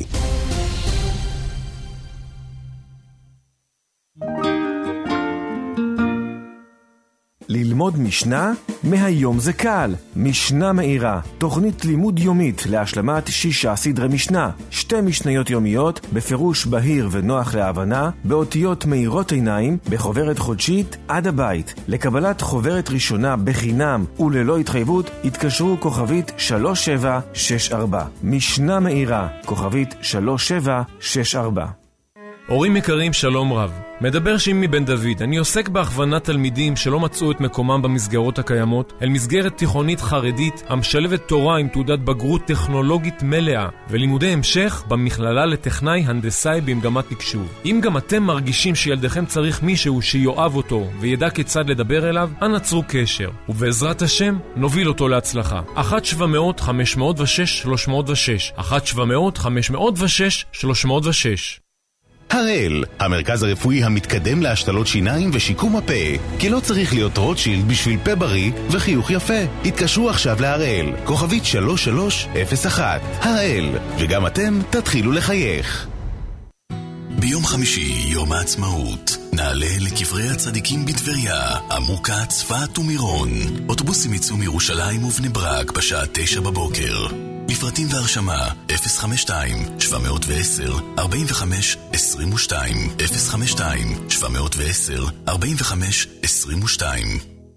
ללמוד משנה? מהיום זה קל. משנה מהירה, תוכנית לימוד יומית להשלמת שישה סדרי משנה. שתי משניות יומיות, בפירוש בהיר ונוח להבנה, באותיות מהירות עיניים, בחוברת חודשית עד הבית. לקבלת חוברת ראשונה בחינם וללא התחייבות, התקשרו כוכבית שלוש שבע שש ארבע. משנה מהירה, כוכבית שלוש שבע שש ארבע.
הורים יקרים, שלום רב. מדבר שימי בן דוד. אני עוסק בהכוונת תלמידים שלא מצאו את מקומם במסגרות הקיימות אל מסגרת תיכונית חרדית המשלבת תורה עם תעודת בגרות טכנולוגית מלאה ולימודי המשך במכללה לטכנאי הנדסאי במגמת תקשוב. אם גם אתם מרגישים שילדיכם צריך מישהו שיואב אותו וידע כיצד לדבר אליו, אנא צרו קשר, ובעזרת השם נוביל אותו להצלחה. אחת שבע מאות חמש מאות ושש שלוש מאות ושש אחת שבע מאות חמש מאות ושש שלוש מאות ושש.
הראל, המרכז הרפואי המתקדם להשתלות שיניים ושיקום הפה. כי לא צריך להיות רוטשילד בשביל פה בריא וחיוך יפה. התקשרו עכשיו להראל, כוכבית שלוש שלוש אפס אחת. הראל, וגם אתם תתחילו לחייך.
ביום חמישי, יום העצמאות, נעלה לקברי הצדיקים בטבריה, עמוקה, צפת ומירון. אוטובוסים יצאו מירושלים ובני ברק בשעה תשע בבוקר. לפרטים והרשמה אפס חמש שתיים שבע מאות ועשר ארבעים וחמש עשרים ושתיים אפס חמש שתיים שבע מאות ועשר ארבעים וחמש עשרים ושתיים.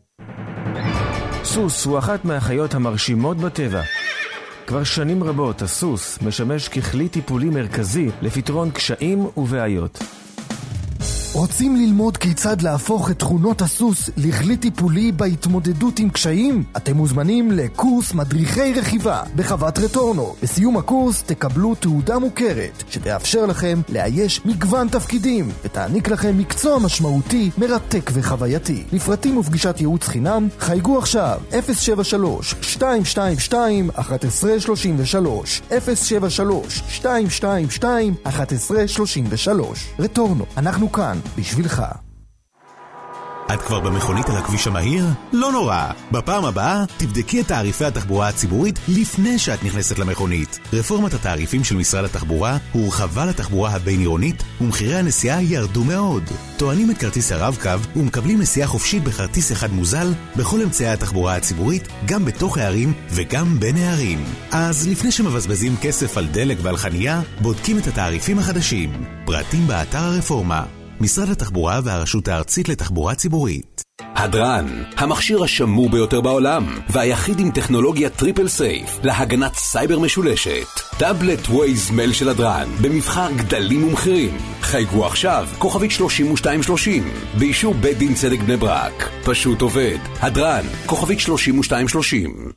סוס הוא אחת מהחיות המרשימות בטבע. כבר שנים רבות הסוס משמש ככלי טיפולי מרכזי לפתרון קשיים ובעיות.
רוצים ללמוד כיצד להפוך את תכונות הסוס לכלי טיפולי בהתמודדות עם קשיים? אתם מוזמנים לקורס מדריכי רכיבה בחוות רטורנו. בסיום הקורס תקבלו תעודה מוכרת שתאפשר לכם לאייש מגוון תפקידים ותעניק לכם מקצוע משמעותי, מרתק וחווייתי. לפרטים ופגישת ייעוץ חינם חייגו עכשיו אפס שבע שלוש שתיים שתיים שתיים אחת עשרה שלושים ושלוש אפס שבע שלוש שתיים שתיים שתיים אחת עשרה שלושים ושלוש. רטורנו, אנחנו כאן בשבילך.
את כבר במכונית על הכביש המהיר? לא נורא. בפעם הבאה תבדקי את תעריפי התחבורה הציבורית לפני שאת נכנסת למכונית. רפורמת התעריפים של משרד התחבורה הורחבה לתחבורה הבין-עירונית ומחירי הנסיעה ירדו מאוד. טוענים את כרטיס הרב-קו ומקבלים נסיעה חופשית בכרטיס אחד מוזל בכל אמצעי התחבורה הציבורית, גם בתוך הערים וגם בין הערים. אז לפני שמבזבזים כסף על דלק ועל חנייה, בודקים את התעריפים החדשים. פרטים באתר הרפורמה. משרד התחבורה והרשות הארצית לתחבורה ציבורית.
הדרן, המכשיר השמור ביותר בעולם והיחיד עם טכנולוגיה טריפל סייף להגנת סייבר משולשת. טאבלט ווייז מייל של הדרן במבחר גדלים ומחירים. חייגו עכשיו, כוכבית שלושים ושתיים שלושים באישור בית דין צדק בני ברק. פשוט עובד. הדרן, כוכבית שלושים ושתיים שלושים.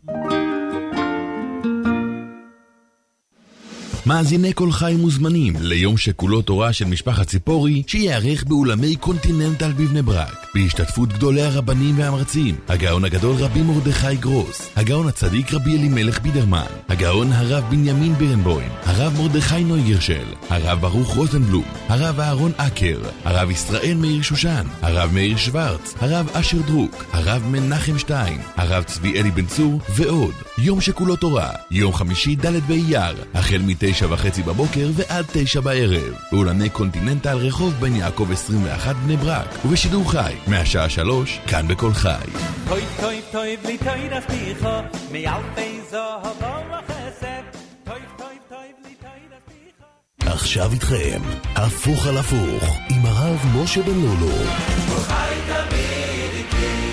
מאזיני כל חי מוזמנים ליום שכולו תורה של משפחת ציפורי שיערך באולמי קונטיננטל בבני ברק בהשתתפות גדולי הרבנים והמרצים, הגאון הגדול רבי מרדכי גרוס, הגאון הצדיק רבי אלימלך בידרמן, הגאון הרב בנימין בירנבוים, הרב מרדכי נויגרשל, הרב ברוך רוזנבלום, הרב אהרון אקר, הרב ישראל מאיר שושן, הרב מאיר שוורץ, הרב אשר דרוק, הרב מנחם שטיין, הרב צבי אלי בן צור ועוד. יום שכולו תורה, יום חמישי ד' באייר, החל מתשע וחצי בבוקר ועד תשע בערב, באולמי קונטיננטל רחוב בן יעקב עשרים ואחת בני ברק, ובשידור חי מהשעה שלוש כאן בכל חי.
טוב טוב טוב לי טוב רפיך מאלפי זהב וחסד. טוב טוב טוב לי טוב רפיך.
עכשיו איתכם הפוך על הפוך עם הרב משה בן לולו.
חי תמיד איתי.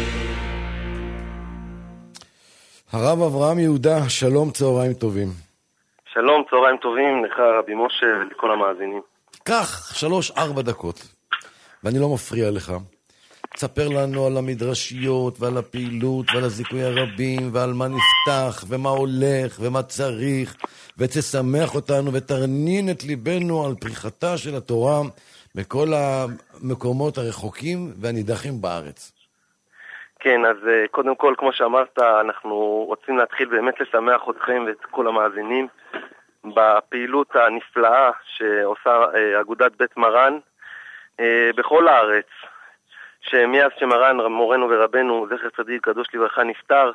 הרב אברהם יהודה, שלום, צהריים טובים.
שלום, צהריים טובים לך רבי משה ולכל המאזינים.
כך, שלוש, ארבע דקות, ואני לא מפריע לך. תספר לנו על המדרשיות ועל הפעילות ועל הזיכוי הרבים ועל מה נפתח ומה הולך ומה צריך, ותשמח אותנו ותרנין את ליבנו על פריחתה של התורה בכל המקומות הרחוקים והנידחים בארץ.
כן, אז קודם כל, כמו שאמרת, אנחנו רוצים להתחיל באמת לשמח אתכם ואת כל המאזינים בפעילות הנפלאה שעושה אגודת בית מרן בכל הארץ, שמאז שמרן מורנו ורבנו זכר צדיק קדוש לברכה נפטר,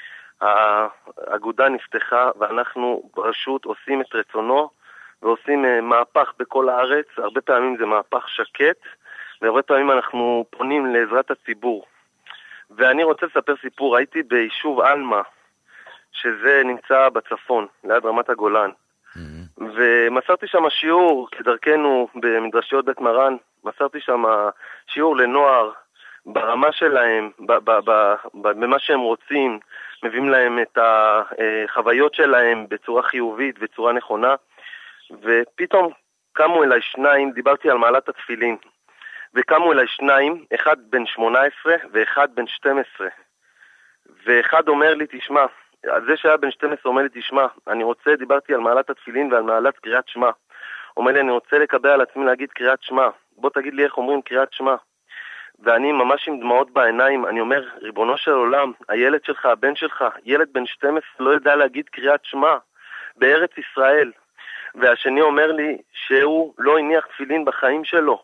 האגודה נפתחה ואנחנו ברשות עושים את רצונו ועושים מהפך בכל הארץ. הרבה פעמים זה מהפך שקט והרבה פעמים אנחנו פונים לעזרת הציבור. ואני רוצה לספר סיפור. הייתי ביישוב אלמה, שזה נמצא בצפון ליד רמת הגולן, ומסרתי שם שיעור כדרכנו במדרשיות בית מרן. מסרתי שם שיעור לנוער ברמה שלהם, במה שהם רוצים, מביאים להם את החוויות שלהם בצורה חיובית, בצורה נכונה. ופתאום קמו אליי שניים, דיברתי על מעלת התפילין, וקמו אליי שניים, אחד בן שמונה עשרה ואחד בן שתים עשרה. ואחד אומר לי, תשמע, זה שהיה בן שתים עשרה אומר לי, תשמע, אני רוצה, דיברתי על מעלת התפילין ועל מעלת קריאת שמע. אומר לי, אני רוצה לקבל על עצמי להגיד קריאת שמע. בוא תגיד לי איך אומרים קריאת שמע. ואני ממש עם דמעות בעיניים, אני אומר, ריבונו של עולם, הילד שלך, הבן שלך, ילד בן שתים עשרה לא יודע להגיד קריאת שמע בארץ ישראל. והשני אומר לי שהוא לא הניח תפילין בחיים שלו.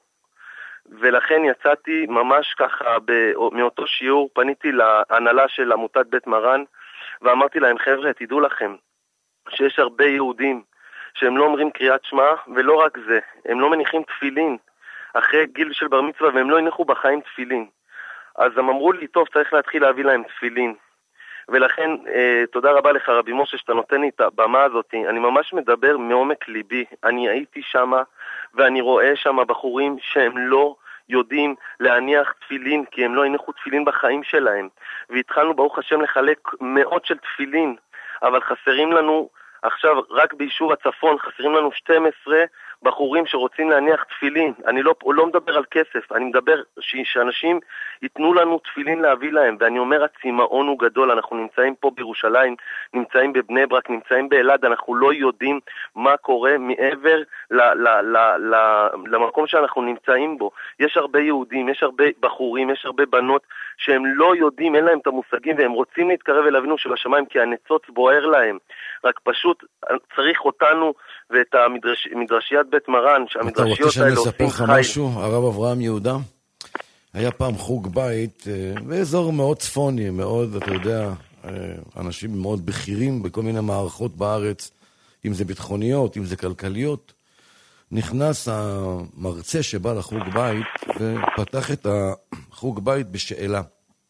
ולכן יצאתי ממש ככה, מאותו שיעור פניתי להנהלה של עמותת בית מרן, ואמרתי להם, חבר'ה, תדעו לכם, שיש הרבה יהודים שהם לא אומרים קריאת שמע, ולא רק זה, הם לא מניחים תפילין אחרי גיל של בר מצווה, והם לא הניחו בחיים תפילין. אז הם אמרו לי, טוב, צריך להתחיל להביא להם תפילין. ולכן, אה, תודה רבה לך רבי משה שאתה נותן לי את הבמה הזאת. אני ממש מדבר מעומק ליבי. אני הייתי שמה, ואני רואה שמה בחורים שהם לא יודעים להניח תפילין, כי הם לא הניחו תפילין בחיים שלהם. והתחלנו ברוך השם לחלק מאות של תפילין, אבל חסרים לנו עכשיו רק ביישוב הצפון, חסרים לנו שתים עשרה בחורים שרוצים להניח תפילין. אני לא, לא מדבר על כסף, אני מדבר ש, שאנשים ייתנו לנו תפילין להביא להם. ואני אומר, הצמאון הוא גדול. אנחנו נמצאים פה בירושלים, נמצאים בבני ברק, נמצאים באלעד, אנחנו לא יודעים מה קורה מעבר ל, ל, ל, ל, למקום שאנחנו נמצאים בו. יש הרבה יהודים, יש הרבה בחורים, יש הרבה בנות שהם לא יודעים, אין להם את המושגים, והם רוצים להתקרב אל אבינו שבשמיים, כי הניצוץ בוער להם. רק פשוט צריך אותנו ואת המדרש, מדרשיית בית מרן, שהמדרשיות האלה עושים חיים. אתה רוצה שאני אספר לך משהו? הרב אברהם יהודה, היה פעם חוג בית באזור מאוד צפוני, מאוד, אתה יודע, אנשים מאוד בכירים בכל מיני מערכות בארץ, אם זה ביטחוניות, אם זה כלכליות. נכנס המרצה שבא לחוג בית ופתח את החוג בית בשאלה.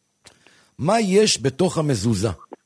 מה יש בתוך המזוזה?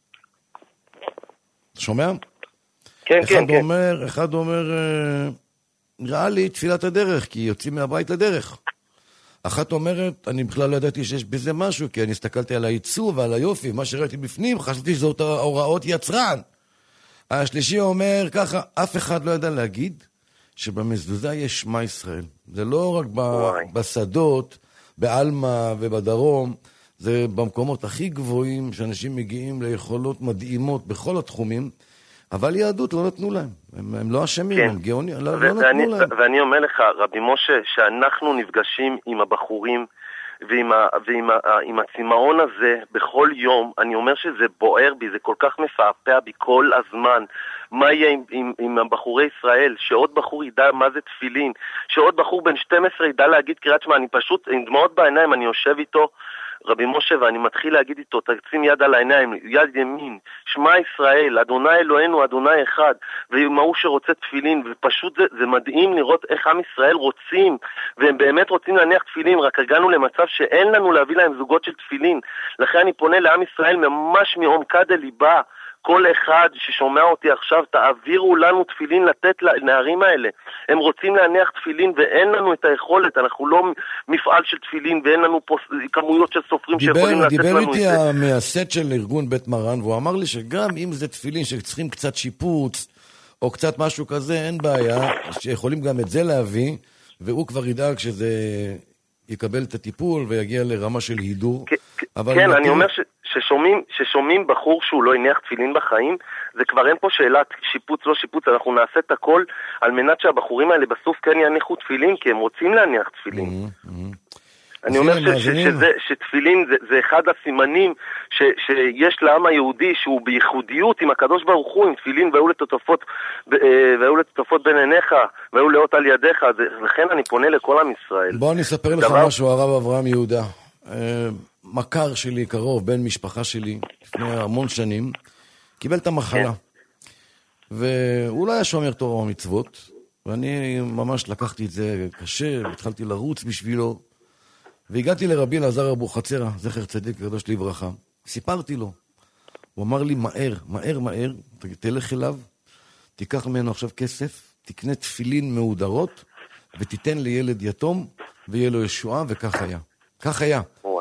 אתה שומע? כן,
אחד
כן,
אומר,
כן.
אחד אומר, נראה לי תפילת הדרך, כי יוצאים מהבית לדרך. אחת אומרת, אני בכלל לא ידעתי שיש בזה משהו, כי אני הסתכלתי על העיצוב ועל היופי, מה שראיתי בפנים, חשבתי שזאת הוראות יצרן. השלישי אומר ככה, אף אחד לא ידע להגיד שבמזוזה יש שמע ישראל. זה לא רק ב- בשדות, באלמה ובדרום, זה במקומות הכי גבוהים, שאנשים מגיעים ליכולות מדהימות בכל התחומים, אבל יהדות לא נתנו להם. הם, הם לא אשמים, כן. הם גאונים, לא, לא
ואני,
נתנו להם.
ואני אומר לך, רבי משה, שאנחנו נפגשים עם הבחורים, ועם, ה, ועם ה, עם הצמאון הזה בכל יום, אני אומר שזה בוער בי, זה כל כך מפעפע בי כל הזמן. מה יהיה עם, עם, עם הבחורי ישראל? שעוד בחור ידע מה זה תפילין, שעוד בחור בן שתים עשרה ידע להגיד קריאת שמע. אני פשוט עם דמעות בעיניים, אני יושב איתו רבי משה ואני מתחיל להגיד איתו, תשים יד על העיניים, יד ימין, שמע ישראל, אדוני אלוהינו, אדוני אחד, ומה הוא שרוצה תפילין, ופשוט זה, זה מדהים לראות איך עם ישראל רוצים, והם באמת רוצים להניח תפילין, רק הגענו למצב שאין לנו להביא להם זוגות של תפילין. לכן אני פונה לעם ישראל ממש מעומקה דליבה, כל אחד ששומע אותי עכשיו, תעבירו לנו תפילין לתת לנערים האלה. הם רוצים להניח תפילין ואין לנו את היכולת, אנחנו לא מפעל של תפילין ואין לנו פה כמויות של סופרים
דיבר,
שיכולים לתת לנו את זה.
דיבר איתי המייסד של ארגון בית מרן, והוא אמר לי שגם אם זה תפילין שצריכים קצת שיפוץ או קצת משהו כזה, אין בעיה, שיכולים גם את זה להביא, והוא כבר ידאג שזה יקבל את הטיפול ויגיע לרמה של הידור.
כן, אני אומר ששומעים בחור שהוא לא הניח תפילין בחיים, זה כבר אין פה שאלת שיפוץ לא שיפוץ, אנחנו נעשה את הכל על מנת שהבחורים האלה בסוף כן יניחו תפילין, כי הם רוצים להניח תפילין. אני אומר שתפילין זה אחד הסימנים שיש לעם היהודי שהוא בייחודיות עם הקדוש ברוך הוא, עם תפילין והיו לטוטפות והיו לטוטפות בין עיניך והיו לאות על ידיך, לכן אני פונה לכל עם ישראל.
בוא אני אספר לך משהו, הרב אברהם יהודה, מכר שלי קרוב, בן משפחה שלי לפני המון שנים, קיבל את המחלה והוא לא היה שומר תורה ומצוות, ואני ממש לקחתי את זה קשה והתחלתי לרוץ בשבילו, והגעתי לרבי אלעזר אבוחצירא, זכר צדיק קדוש לברכה. סיפרתי לו. הוא אמר לי, מהר, מהר, מהר, תלך אליו, תיקח ממנו עכשיו כסף, תקנה תפילין מהודרות, ותיתן לילד יתום, ויהיה לו ישועה, וכך היה. כך היה.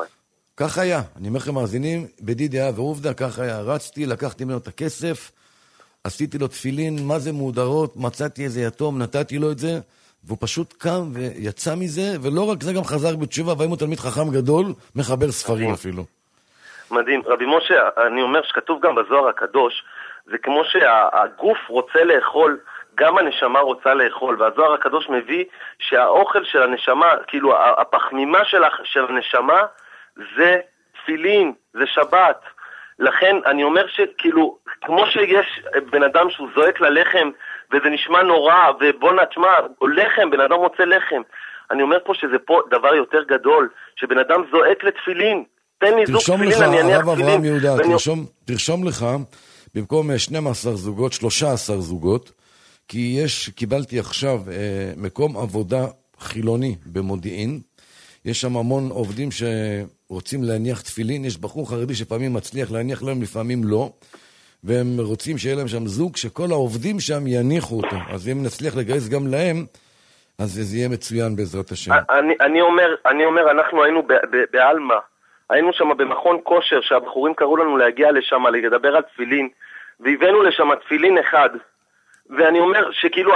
כך היה. אני אומר לכם מאזינים, בדידיה ועובדה, כך היה. רצתי, לקחתי ממנו את הכסף, עשיתי לו תפילין, מה זה מהודרות, מצאתי איזה יתום, נתתי לו את זה, והוא פשוט קם ויצא מזה, ולא רק זה גם חזר בתשובה, והאם הוא תלמיד חכם גדול, מחבר ספרים אפילו.
מדהים. רבי משה, אני אומר שכתוב גם בזוהר הקדוש, זה כמו שהגוף רוצה לאכול, גם הנשמה רוצה לאכול, והזוהר הקדוש מביא שהאוכל של הנשמה, כאילו הפחמימה של הנשמה, זה תפילין, זה שבת. לכן אני אומר שכאילו, כמו שיש בן אדם שהוא זועק ללחם, וזה נשמע נורא, ובוא נשמע, לחם, בן אדם רוצה לחם. אני אומר פה שזה פה דבר יותר גדול, שבן אדם זועק לתפילין. תן לי זוג תפילין, אני אניח תפילין.
הרב אברהם יהודה, תרשום, תרשום לך, במקום שנים עשר זוגות, שלושה עשר זוגות, כי יש, קיבלתי עכשיו אה, מקום עבודה חילוני במודיעין, יש שם המון עובדים שרוצים להניח תפילין, יש בחור חרדי שפעמים מצליח להניח להם, לפעמים לא, והם רוצים שיהיה להם שם זוג שכל העובדים שם יניחו אותו. אז אם נצליח לגייס גם להם, אז זה יהיה מצוין בעזרת השם.
אני, אני אומר, אני אומר, אנחנו היינו באלמה, היינו שם במכון כושר, שהבחורים קראו לנו להגיע לשם, לדבר על תפילין, והבאנו לשם תפילין אחד, ואני אומר שכאילו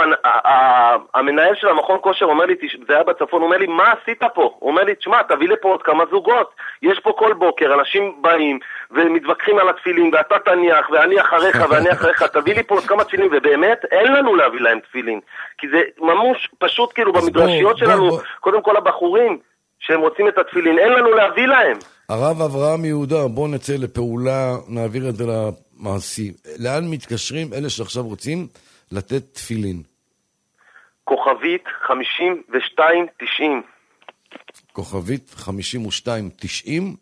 המנהל של המכון כושר אומר לי, זה היה בצפון, הוא אומר לי, מה עשית פה? הוא אומר לי, תשמע, תביא לפה עוד כמה זוגות, יש פה כל בוקר, אנשים באים ומתווכחים על התפילין, ואתה תניח, ואני אחריך, ואני אחריך, תביא לי פה עוד כמה תפילין, ובאמת אין לנו להביא להם תפילין, כי זה ממש פשוט כאילו במדרשיות שלנו, קודם כל הבחורים שהם רוצים את התפילין, אין לנו להביא להם.
הרב אברהם יהודה, בוא נצא לפעולה, נעביר את זה למעשי. לאן מתקשרים אלה שעכשיו רוצים לתת תפילין?
כוכבית חמישים ושתיים תשעים.
כוכבית חמישים ושתיים תשעים.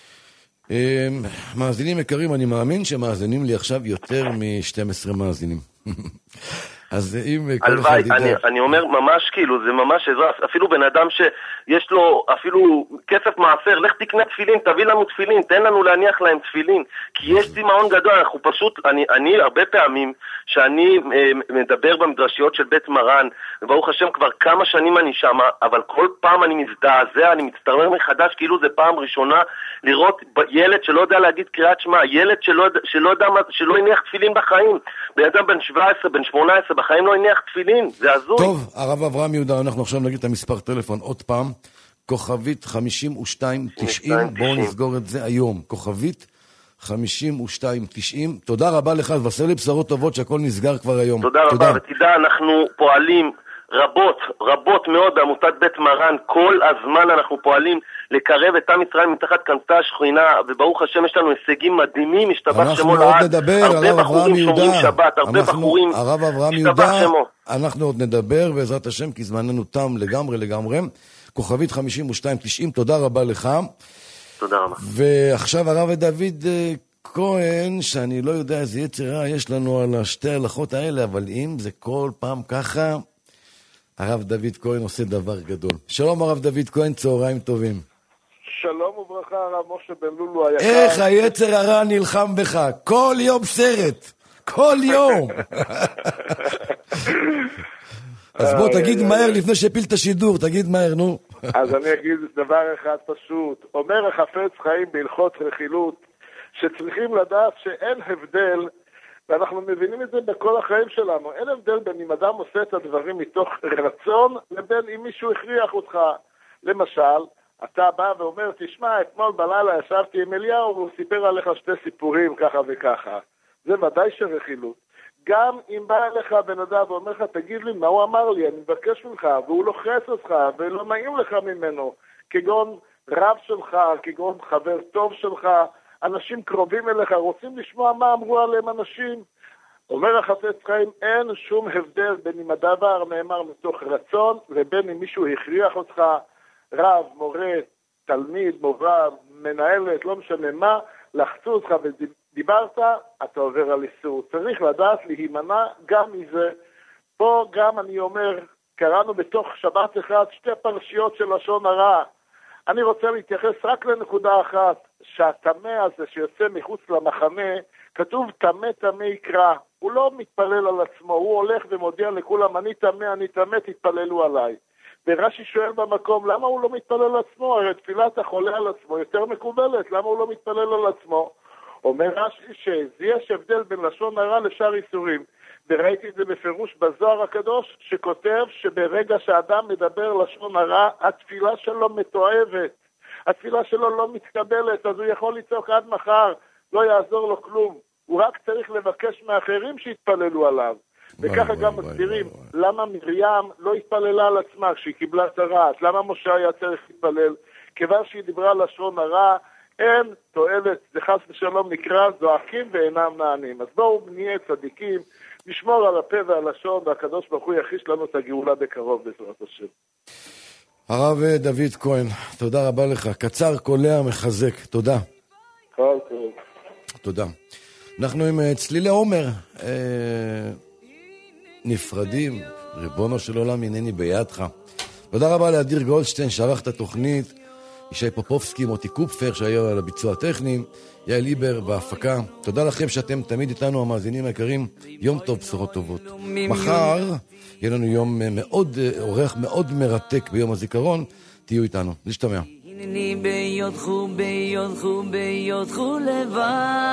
מאזינים יקרים, אני מאמין שמאזינים לי עכשיו יותר מ-שתים עשרה מאזינים. אז אם
הלוואי, אני, אני אומר ממש כאילו, זה ממש עזרה, אפילו בן אדם שיש לו אפילו כסף מעשר, לך תקנה תפילין, תביא לנו תפילין, תן לנו להניח להם תפילין, כי יש צימאון גדול, אנחנו פשוט, אני, אני הרבה פעמים שאני אה, מדבר במדרשיות של בית מרן, וברוך השם כבר כמה שנים אני שם, אבל כל פעם אני מזדעזע, אני מצטרר מחדש, כאילו זה פעם ראשונה לראות ילד שלא יודע להגיד קריאת שמע, ילד שלא, שלא יודע, שלא הניח תפילין בחיים, בן אדם בן שבע עשרה, בן שמונה עשרה, בחיים לא הניח תפילין, זה הזוי.
טוב, הרב אברהם יהודה, אנחנו עכשיו נגיד את המספר טלפון עוד פעם, כוכבית חמישים ושתיים תשעים, בואו נסגור את זה היום, כוכבית חמישים ושתיים תשעים, תודה רבה לך, ועשה לי בשורות טובות שהכל נסגר כבר היום.
תודה רבה, ותדע, אנחנו פועלים רבות, רבות מאוד בעמותת בית מרן, כל הזמן אנחנו פועלים לקרב את עם ישראל מתחת כנפי השכינה, וברוך השם יש לנו הישגים מדהימים, משתבח שמו לעד, הרבה בחורים שומרים שבת, הרבה בחורים,
הרב אברהם יהודה, אנחנו עוד נדבר בעזרת השם, כי זמננו תם לגמרי לגמרי, כוכבית חמישים ושתיים תשעים, תודה רבה לך.
תודה רבה.
ועכשיו הרב דוד כהן, שאני לא יודע איזה יצרה יש לנו על השתי הלכות האלה, אבל אם זה כל פעם ככה, הרב דוד כהן עושה דבר גדול. שלום הרב דוד כהן, צהריים טובים.
שלום וברכה הרב משה בן לולו היקר.
איך היצר הרע נלחם בך, כל יום סרט, כל יום. אז בוא תגיד מהר לפני שהפיל את השידור, תגיד מהר, נו.
אז אני אגיד דבר אחד פשוט. אומר החפץ חיים בהלכות רכילות, שצריכים לדעת שאין הבדל, ואנחנו מבינים את זה בכל החיים שלנו, אין הבדל בין אם אדם עושה את הדברים מתוך רצון, לבין אם מישהו הכריח אותך. למשל, אתה בא ואומר, תשמע, אתמול בלילה ישבתי עם אליהו, והוא סיפר עליך שתי סיפורים ככה וככה. זה ודאי שרכילות. גם אם בא אליך בן אדם ואומר לך, תגיד לי מה הוא אמר לי, אני מבקש ממך, והוא לוחץ אותך, ולא נעים לך ממנו, כגון רב שלך, כגון חבר טוב שלך, אנשים קרובים אליך, רוצים לשמוע מה אמרו עליהם אנשים. אומר החפץ חיים, אין שום הבדל בין אם הדבר נאמר מתוך רצון, ובין אם מישהו הכריח אותך, רב, מורה, תלמיד, מורה, מנהלת, לא משנה מה, לחצו אותך ודיברת, אתה עובר על איסור. צריך לדעת להימנע גם מזה. פה גם אני אומר, קראנו בתוך שבת אחד שתי פרשיות של לשון הרע. אני רוצה להתייחס רק לנקודה אחת, שהתמה הזה שיוצא מחוץ למחנה, כתוב תמה תמה יקרא. הוא לא מתפלל על עצמו, הוא הולך ומודיע לכולם, אני תמה, אני תמה, תתפללו עליי. ורש"י שואל במקום, למה הוא לא מתפלל על עצמו? הרי תפילת החולה על עצמו יותר מקובלת, למה הוא לא מתפלל על עצמו? אומר רש"י שיש הבדל בין לשון הרע לשאר איסורים, וראיתי את זה בפירוש בזוהר הקדוש, שכותב שברגע שאדם מדבר לשון הרע, התפילה שלו מתועבת, התפילה שלו לא מתקבלת, אז הוא יכול לצעוק עד מחר, לא יעזור לו כלום, הוא רק צריך לבקש מאחרים שיתפללו עליו. וככה גם מסבירים למה מרים לא התפללה על עצמה כשהיא קיבלה את הרעת, למה משה היה צריך להתפלל, כיוון שהיא דיברה לשון הרע, אין תועלת, זה חס ושלום נקרא, זועקים ואינם נענים. אז בואו נהיה צדיקים, נשמור על הפה והלשון, והקדוש ברוך הוא יכיש לנו את הגאולה בקרוב בעזרת השם.
הרב דוד כהן, תודה רבה לך, קצר קולע מחזק, תודה.
כל טוב.
תודה. אנחנו עם צלילי עומר, אה, נפרדים, ריבונו של עולם הנני בידך. תודה רבה לאדיר גולדשטיין שערך את התוכנית, ישי פופובסקי, מוטי קופפר שהיה על הביצוע הטכני, יעל ליבר בהפקה. תודה לכם שאתם תמיד איתנו המאזינים היקרים, יום טוב, בשורות טובות. מחר יהיה לנו יום מאוד, אורח מאוד מרתק ביום הזיכרון, תהיו איתנו, נשתמע.
הנני ביודכו ביודכו ביודכו לבד,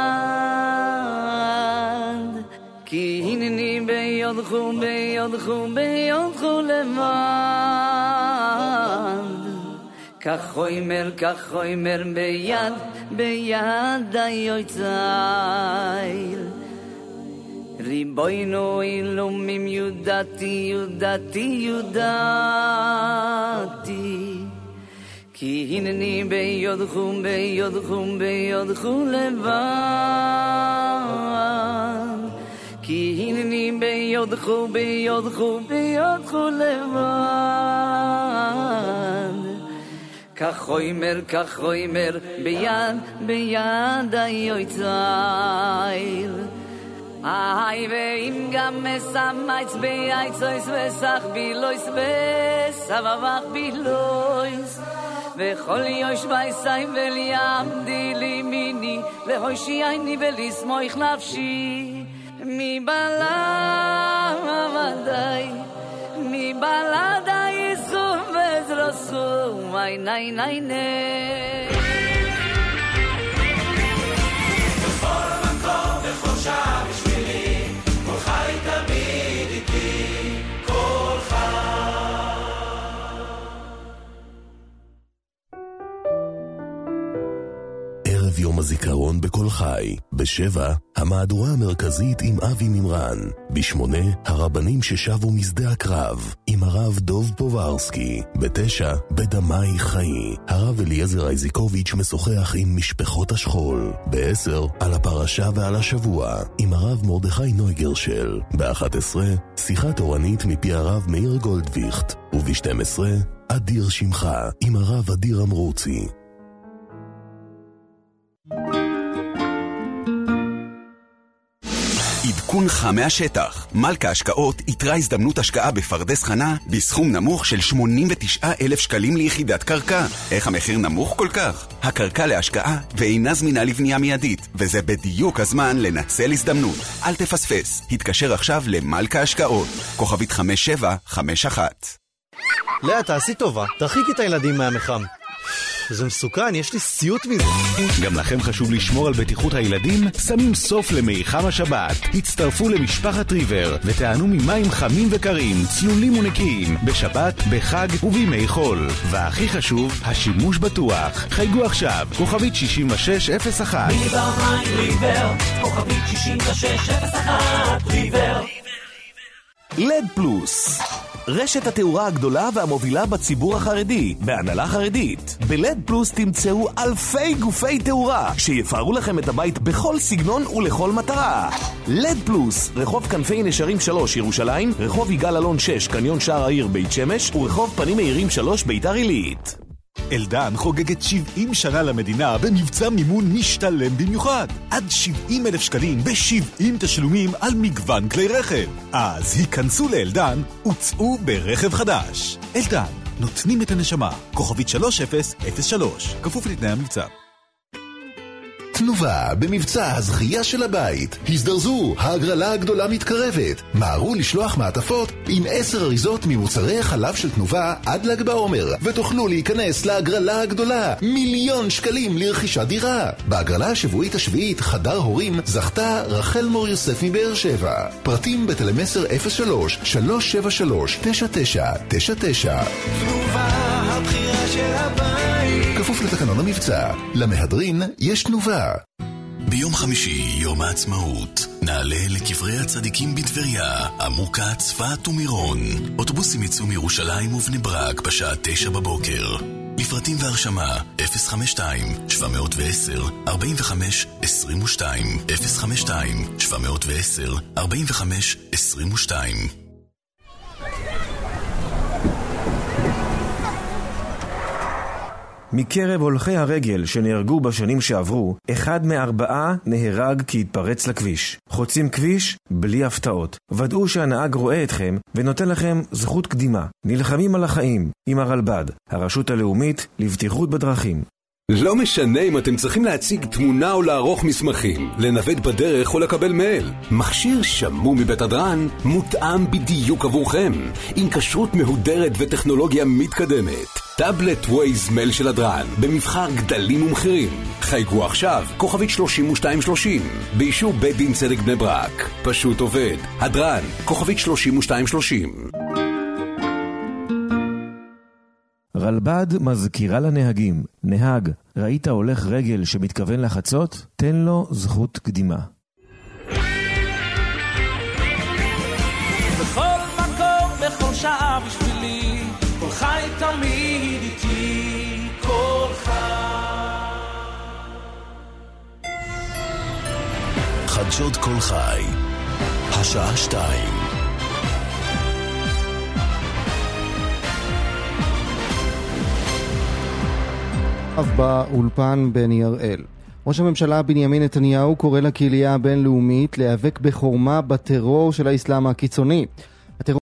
כי הנני ביודכו ביודכו ביודכו לבד, כך חוימר כך חוימר ביד ביד היוצאי, ריבוינו אילומים יודעתי יודעתי יודעתי, כי הנני ביודכו ביודכו ביודכו לבד, כי הנני ביודכו ביודכו ביודכו לבד, כך חוימר כך חוימר ביד ביד היוצאי, איי ואם גם מסמייץ בייצויס וסח בילויס וסבבח בילויס, וכל יוש בייסיים וליעמדי לי מיני להושי עיני ולסמוך נפשי, מי בלעמדי מי בלעדי יסום וזרסום איי ניי ניי ניי, בכל מקום בכל שעה בשבילי כל חי תמיד איתי כל חי.
ערב יום הזיכרון בכל חי, בשבע המהדורה המרכזית עם אבי מימרן, בשמונה הרבנים ששבו משדה הקרב עם הרב דוב פוברסקי, בתשע בדמי חיי הרב אליעזר איזיקוביץ' משוחח עם משפחות השכול, בעשר על הפרשה ועל השבוע עם הרב מרדכי נויגרשל, באחת עשרה שיחה תורנית מפי הרב מאיר גולדוויכט, וב-שתים עשרה אדיר שמך עם הרב אדיר אמרוצי.
עדכונך מהשטח. מלכה השקעות יתרה הזדמנות השקעה בפרדס חנה בסכום נמוך של שמונים ותשעה אלף שקלים ליחידת קרקע. איך המחיר נמוך כל כך? הקרקע להשקעה ואינה זמינה לבנייה מיידית, וזה בדיוק הזמן לנצל הזדמנות. אל תפספס. התקשר עכשיו למלכה השקעות. כוכבית חמש שבע חמש אחת.
לאה, תעשי טובה, תרחיקי את הילדים מהמחם.
זה מסוכן, יש לי סיוט מזה.
גם לכם חשוב לשמור על בטיחות הילדים? שמים סוף למיחם השבת. הצטרפו למשפחת ריבר ותענו ממים חמים וקרים, צלולים ונקיים, בשבת, בחג ובימי חול. והכי חשוב, השימוש בטוח. חייגו עכשיו, כוכבית שישים ושש אפס אחת.
ריבר מים ריבר, כוכבית שישים ושש אפס אחת, ריבר.
לד פלוס, רשת התאורה הגדולה והמובילה בציבור החרדי, בהנהלה חרדית. בלד פלוס תמצאו אלפי גופי תאורה שיפארו לכם את הבית בכל סגנון ולכל מטרה. לד פלוס, רחוב כנפי נשרים שלוש ירושלים, רחוב יגאל אלון שש קניון שער העיר בית שמש, ורחוב פנים מאירים שלוש ביתר עילית.
אלדן חוגגת שבעים שנה למדינה במבצע מימון משתלם במיוחד. עד שבעים אלף שקלים ב-שבעים תשלומים על מגוון כלי רכב. אז היכנסו לאלדן וצאו ברכב חדש. אלדן, נותנים את הנשמה. כוכבית שלוש אפס אפס שלוש. כפוף לתנאי המבצע.
תנובה במבצע הזכייה של הבית. הזדרזו, ההגרלה הגדולה מתקרבת. מהרו לשלוח מעטפות עם עשר אריזות ממוצרי חלב של תנובה עד ל"ג בעומר, ותוכלו להיכנס להגרלה הגדולה, מיליון שקלים לרכישת דירה. בהגרלה השבועית השביעית חדר הורים זכתה רחל מור יוסף מבאר שבע. פרטים בטלמסר אפס שלוש שלוש שבע שלוש תשע תשע תשע תשע.
תנובה, הבחירה של הבית.
כפוף לתקנון המבצע. למהדרין יש תנובה.
ביום חמישי, יום העצמאות, נעלה לקברי הצדיקים בטבריה, עמוקה, צפת ומירון. אוטובוסים יצאו מירושלים ובני ברק בשעה תשע בבוקר. לפרטים והרשמה אפס חמש שתיים שבע עשר ארבעים וחמש עשרים ושתיים אפס חמש שתיים שבע עשר ארבעים וחמש עשרים ושתיים.
מקרב הולכי הרגל שנהרגו בשנים שעברו, אחד מארבעה נהרג כי התפרץ לכביש. חוצים כביש בלי הפתעות. ודאו שהנהג רואה אתכם ונותן לכם זכות קדימה. נלחמים על החיים עם הרלב"ד, הרשות הלאומית לבטיחות בדרכים.
לא משנה אם אתם צריכים להציג תמונה או לערוך מסמכים, לנווט בדרך או לקבל מייל. מכשיר שמור מבית הדרן מותאם בדיוק עבורכם, עם כשרות מהודרת וטכנולוגיה מתקדמת. טאבלט ווייז מייל של הדרן, במבחר גדלים ומחירים. חייגו עכשיו, כוכבית שלושים ושתיים שלושים, באישור בית דין צדק בני ברק. פשוט עובד. הדרן, כוכבית שלושים ושתיים שלושים.
רלב"ד מזכירה לנהגים, נהג, ראית הולך רגל שמתכוון לחצות? תן לו זכות קדימה.
בכל מקום, בכל שעה בשבילי, כל חי תמיד איתי, כל חי.
חדשות כל חי, השעה שתיים.
באולפן בני הראל. ראש הממשלה בנימין נתניהו קורא לקהילה הבינלאומית להיאבק בחורמה בטרור של האסלאם הקיצוני.